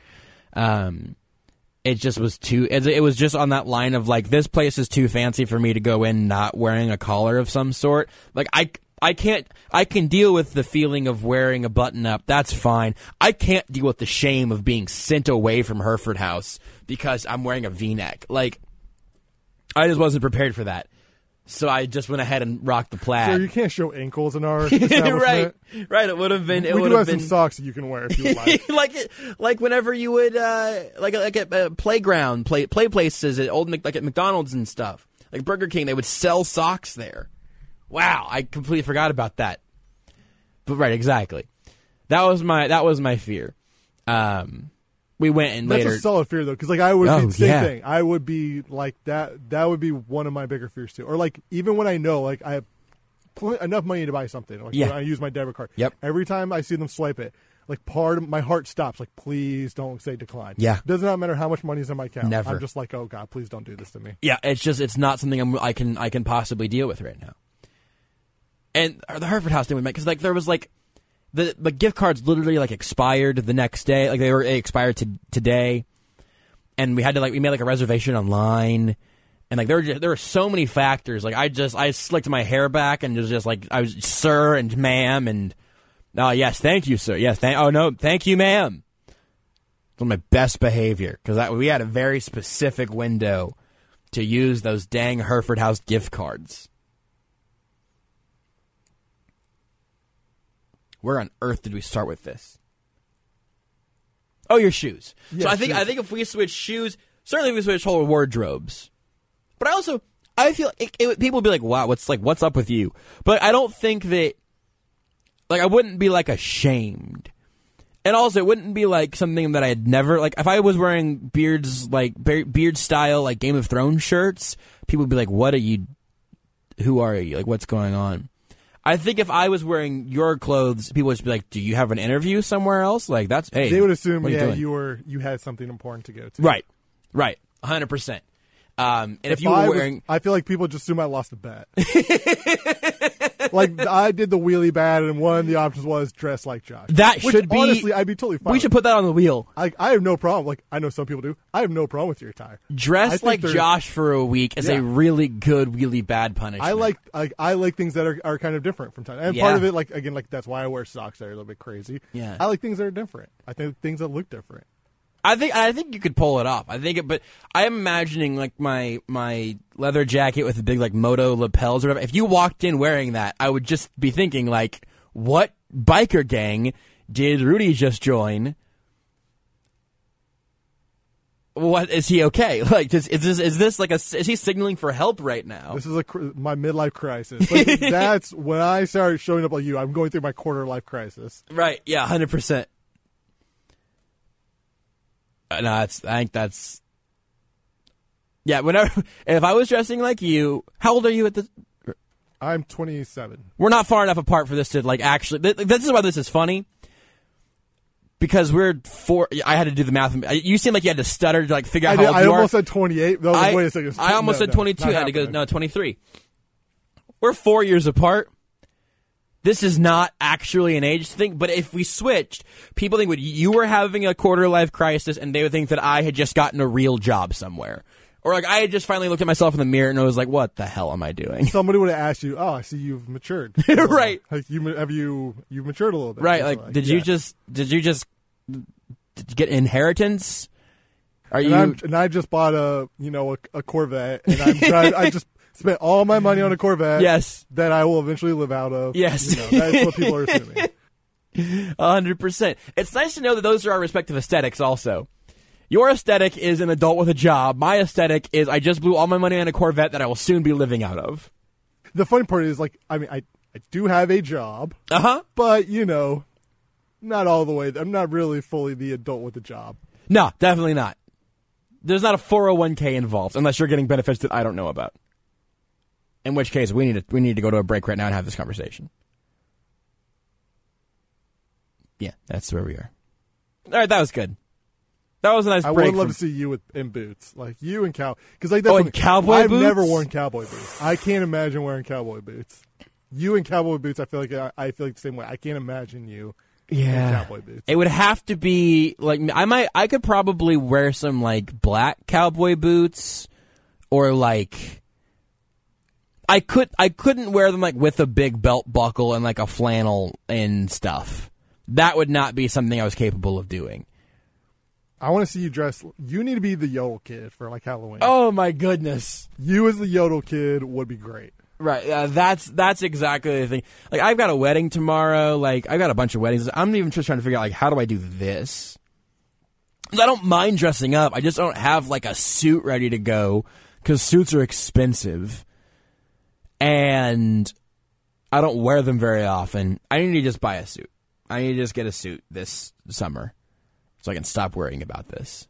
It just was it was just on that line of, like, this place is too fancy for me to go in not wearing a collar of some sort. Like, I can deal with the feeling of wearing a button-up. That's fine. I can't deal with the shame of being sent away from Hereford House because I'm wearing a V-neck. Like, I just wasn't prepared for that. So I just went ahead and rocked the plaid. So you can't show ankles in our establishment. Right. It would have been. We do have some socks that you can wear if you would like. like whenever you would like at playground play places at like at McDonald's and stuff, like Burger King, they would sell socks there. Wow, I completely forgot about that. But right, exactly. That was my fear. We went and later. That's a solid fear though, because like I would be the same thing. I would be like that. That would be one of my bigger fears too. Or like even when I know like I have enough money to buy something, like when I use my debit card. Yep. Every time I see them swipe it, like part of my heart stops. Like please don't say decline. Yeah. Does not matter how much money's in my account. Never. I'm just like, oh God, please don't do this to me. Yeah, it's not something I can possibly deal with right now. And the Hereford House thing we made because like there was like the gift cards literally like expired the next day, like they expired today, and we made like a reservation online, and like there were so many factors. Like I slicked my hair back and it was just like I was sir and ma'am and yes thank you sir, yes thank you ma'am. It's on my best behavior because we had a very specific window to use those dang Hereford House gift cards. where on earth did we start with this? Oh, your shoes. Yeah, so I think if we switch shoes, certainly if we switch whole wardrobes. But I feel people would be like, wow, what's up with you? But I don't think that, like, I wouldn't be like ashamed. And also, it wouldn't be like something that I had never, like, if I was wearing beard style, like Game of Thrones shirts, people would be like, who are you? Like, what's going on? I think if I was wearing your clothes, people would just be like, do you have an interview somewhere else? Like, hey. They would assume, you had something important to go to. Right. 100%. And if you were wearing... I feel like people just assume I lost a bet. Like, I did the wheelie bat, and one of the options was dress like Josh. Should be... honestly, I'd be totally fine. We should put that on the wheel. I have no problem. Like, I know some people do. I have no problem with your attire. Dress like Josh for a week is a really good wheelie bad punishment. I like things that are kind of different from time. And part of it, like, again, like, that's why I wear socks that are a little bit crazy. Yeah. I like things that are different. I think things that look different. I think you could pull it off. But I'm imagining like my leather jacket with the big like moto lapels or whatever. If you walked in wearing that, I would just be thinking like, what biker gang did Rudy just join? What is he okay? Like, is this like is he signaling for help right now? This is my midlife crisis. Like, that's when I started showing up like you. I'm going through my quarter life crisis. Right? Yeah, 100%. No, I think that's... Yeah, if I was dressing like you... How old are you at this... I'm 27. We're not far enough apart for this to, like, actually... This is why this is funny. Because I had to do the math. You seem like you had to stutter to, like, figure out how old you are. I almost said 28. Wait a second. I almost said 22. I had to go, 23. We're 4 years apart. This is not actually an age thing, but if we switched, people think you were having a quarter-life crisis, and they would think that I had just gotten a real job somewhere. Or, like, I had just finally looked at myself in the mirror, and I was like, what the hell am I doing? Somebody would have asked you, I see you've matured. Right. Like, you've matured a little bit. Right, like, did you just get inheritance? And I just bought a Corvette, and I just spent all my money on a Corvette. Yes. That I will eventually live out of. Yes. That's what people are assuming. 100%. It's nice to know that those are our respective aesthetics also. Your aesthetic is an adult with a job. My aesthetic is I just blew all my money on a Corvette that I will soon be living out of. The funny part is, like, I mean, I do have a job. Uh-huh. But, not all the way. I'm not really fully the adult with a job. No, definitely not. There's not a 401k involved unless you're getting benefits that I don't know about. In which case, we need to go to a break right now and have this conversation. Yeah, that's where we are. All right, that was good. That was a nice break. I would love to see you in boots, like you and because like in cowboy boots. I've never worn cowboy boots. I can't imagine wearing cowboy boots. You in cowboy boots, I feel like the same way. I can't imagine you. In cowboy boots. It would have to be like I could probably wear some like black cowboy boots, or like. I couldn't wear them like with a big belt buckle and like a flannel and stuff. That would not be something I was capable of doing. I want to see you dress. You need to be the Yodel kid for like Halloween. Oh my goodness! You as the Yodel kid would be great. Right. That's exactly the thing. Like, I've got a wedding tomorrow. Like, I've got a bunch of weddings. I'm even just trying to figure out like how do I do this? I don't mind dressing up. I just don't have like a suit ready to go because suits are expensive. And I don't wear them very often. I need to just buy a suit. I need to just get a suit this summer so I can stop worrying about this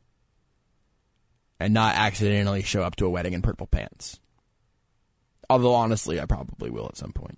and not accidentally show up to a wedding in purple pants. Although, honestly, I probably will at some point.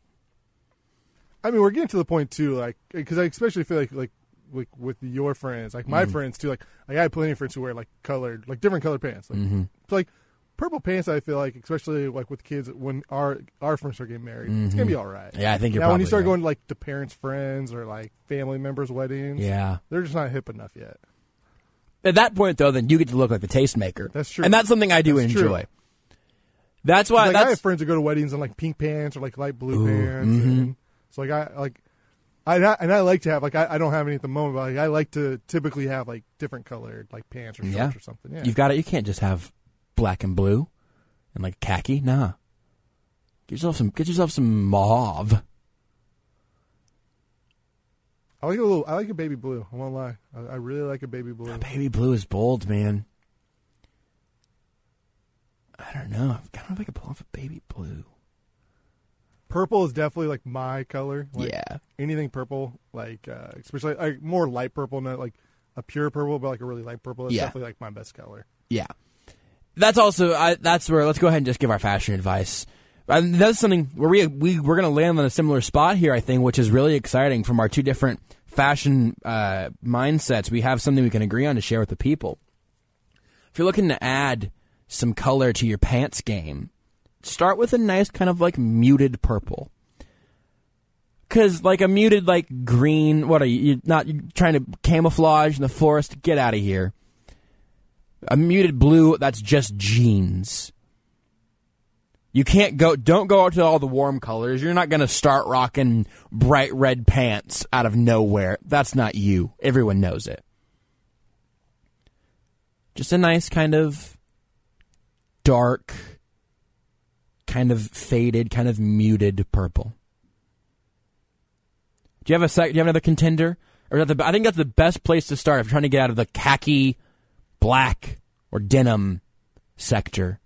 I mean, we're getting to the point, too, like, because I especially feel like with your friends, like my friends, too, like I have plenty of friends who wear, like, different colored pants. Like, so, like, purple pants, I feel like, especially like with kids, when our friends are getting married, it's gonna be all right. Yeah, I think you're now probably when you start right. going like to parents' friends or like family members' weddings, they're just not hip enough yet. At that point, though, then you get to look like the tastemaker. That's true, and that's something I do enjoy. True. That's why I have friends that go to weddings in like pink pants or like light blue pants. And so like I like to have like I don't have any at the moment, but like, I like to typically have like different colored like pants or shorts or something. Yeah, you've got it. You can't just have black and blue. And like khaki? Nah. Get yourself some mauve. I like a baby blue. I won't lie. I really like a baby blue. Baby blue is bold, man. I don't know. I kind of like a pull off a baby blue. Purple is definitely like my color. Like, yeah. Anything purple, like especially like more light purple, not like a pure purple, but like a really light purple. It's definitely like my best color. Yeah. That's also that's where let's go ahead and just give our fashion advice. And that's something where we're going to land on a similar spot here, I think, which is really exciting from our two different fashion mindsets. We have something we can agree on to share with the people. If you're looking to add some color to your pants game, start with a nice kind of like muted purple. Because like a muted like green, what are you? You're trying to camouflage in the forest? Get out of here. A muted blue, that's just jeans. You don't go out to all the warm colors. You're not going to start rocking bright red pants out of nowhere. That's not you. Everyone knows it. Just a nice kind of dark, kind of faded, kind of muted purple. Do you have another contender? Or I think that's the best place to start if you're trying to get out of the khaki, black, or denim sector.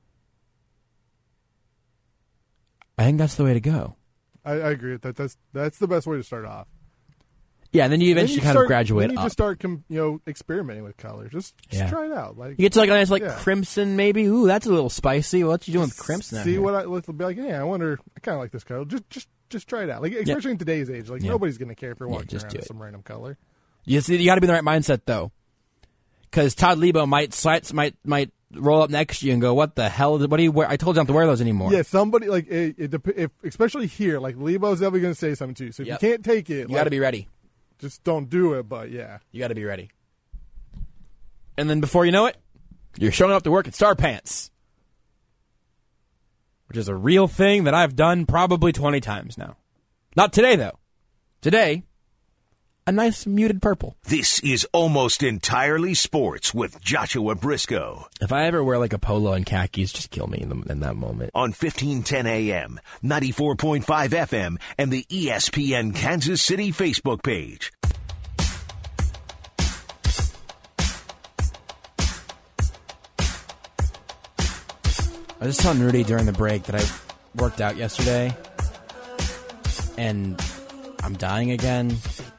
I think that's the way to go. I agree with that. That's the best way to start off. Yeah, and then you eventually kind of graduate up. You just start experimenting with color. Just try it out. Like you get to like a nice crimson maybe. Ooh, that's a little spicy. What you doing with crimson? See what be like. Yeah, I wonder. I kind of like this color. Just try it out. Like especially in today's age, like nobody's gonna care if you're walking around with some random color. You got to be in the right mindset though, because Todd Lebo might roll up next to you and go, "What the hell? What do you wear? I told you not to wear those anymore." Yeah, somebody like if especially here, like Lebo's definitely going to say something to you. So if you can't take it, you got to be ready. Just don't do it. But yeah, you got to be ready. And then before you know it, you're showing up to work in Star Pants, which is a real thing that I've done probably 20 times now. Not today though. Today, a nice muted purple. This is Almost Entirely Sports with Joshua Briscoe. If I ever wear like a polo and khakis, just kill me in that moment. On 1510 AM, 94.5 FM, and the ESPN Kansas City Facebook page. I was just telling Rudy during the break that I worked out yesterday, and I'm dying again.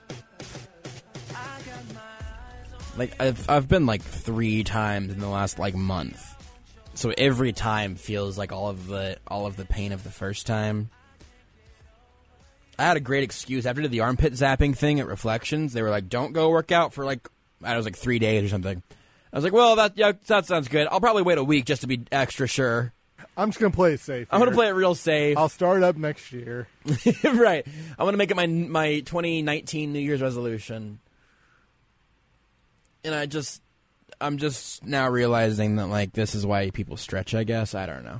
Like I've been like 3 times in the last like month, so every time feels like all of the pain of the first time. I had a great excuse after the armpit zapping thing at Reflections. They were like, "Don't go work out for like 3 days or something." I was like, "Well, that sounds good. I'll probably wait a week just to be extra sure." I'm just gonna play it safe. I'm gonna play it real safe. I'll start up next year. Right. I'm gonna make it my 2019 New Year's resolution. And I'm just now realizing that, like, this is why people stretch, I guess. I don't know.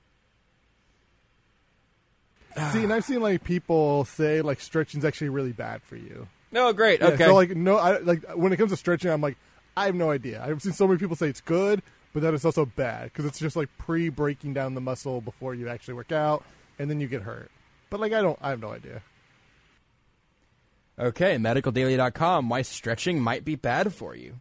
See, and I've seen, like, people say, like, stretching's actually really bad for you. Oh, great. Yeah, okay. So, like, when it comes to stretching, I'm like, I have no idea. I've seen so many people say it's good, but that it's also bad because it's just, like, pre-breaking down the muscle before you actually work out, and then you get hurt. But, like, I have no idea. Okay, medicaldaily.com, why stretching might be bad for you.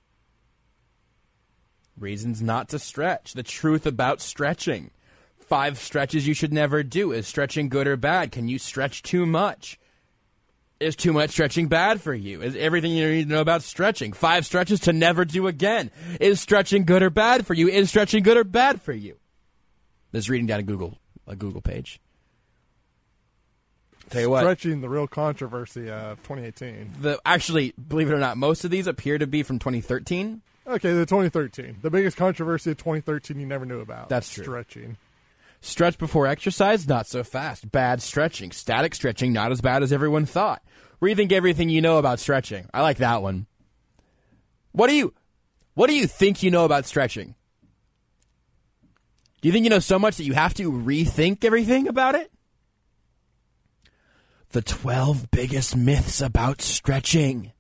Reasons not to stretch. The truth about stretching. 5 stretches you should never do. Is stretching good or bad? Can you stretch too much? Is too much stretching bad for you? Is everything you need to know about stretching? 5 stretches to never do again. Is stretching good or bad for you? Is stretching good or bad for you? This is reading down a Google page. Tell you what. Stretching, the real controversy of 2018. Actually, believe it or not, most of these appear to be from 2013. Okay, the 2013. The biggest controversy of 2013 you never knew about. That's true. Stretching. Stretch before exercise, not so fast. Bad stretching. Static stretching, not as bad as everyone thought. Rethink everything you know about stretching. I like that one. What do you think you know about stretching? Do you think you know so much that you have to rethink everything about it? The 12 biggest myths about stretching.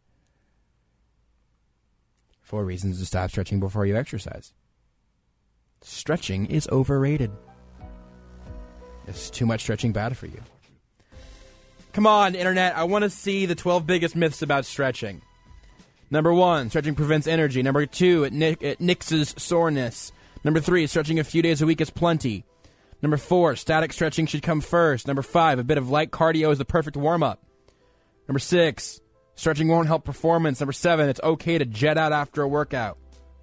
4 reasons to stop stretching before you exercise. Stretching is overrated. Is too much stretching bad for you? Come on, Internet. I want to see the 12 biggest myths about stretching. Number 1, stretching prevents energy. Number 2, it nixes soreness. Number 3, stretching a few days a week is plenty. Number 4, static stretching should come first. Number 5, a bit of light cardio is the perfect warm-up. Number 6, stretching won't help performance. Number 7, it's okay to jet out after a workout.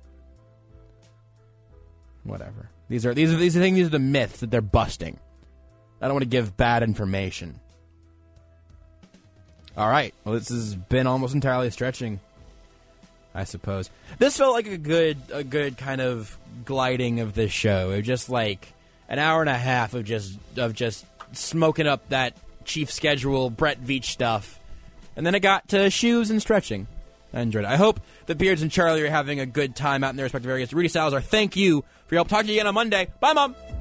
Whatever. These are the myths that they're busting. I don't want to give bad information. All right. Well, this has been almost entirely stretching, I suppose. This felt like a good kind of gliding of this show. It was just like an hour and a half of just smoking up that Chief Schedule Brett Veach stuff, and then it got to shoes and stretching. I enjoyed it. I hope the Beards and Charlie are having a good time out in their respective areas. Rudy Salazar, thank you for your help. Talk to you again on Monday. Bye, Mom.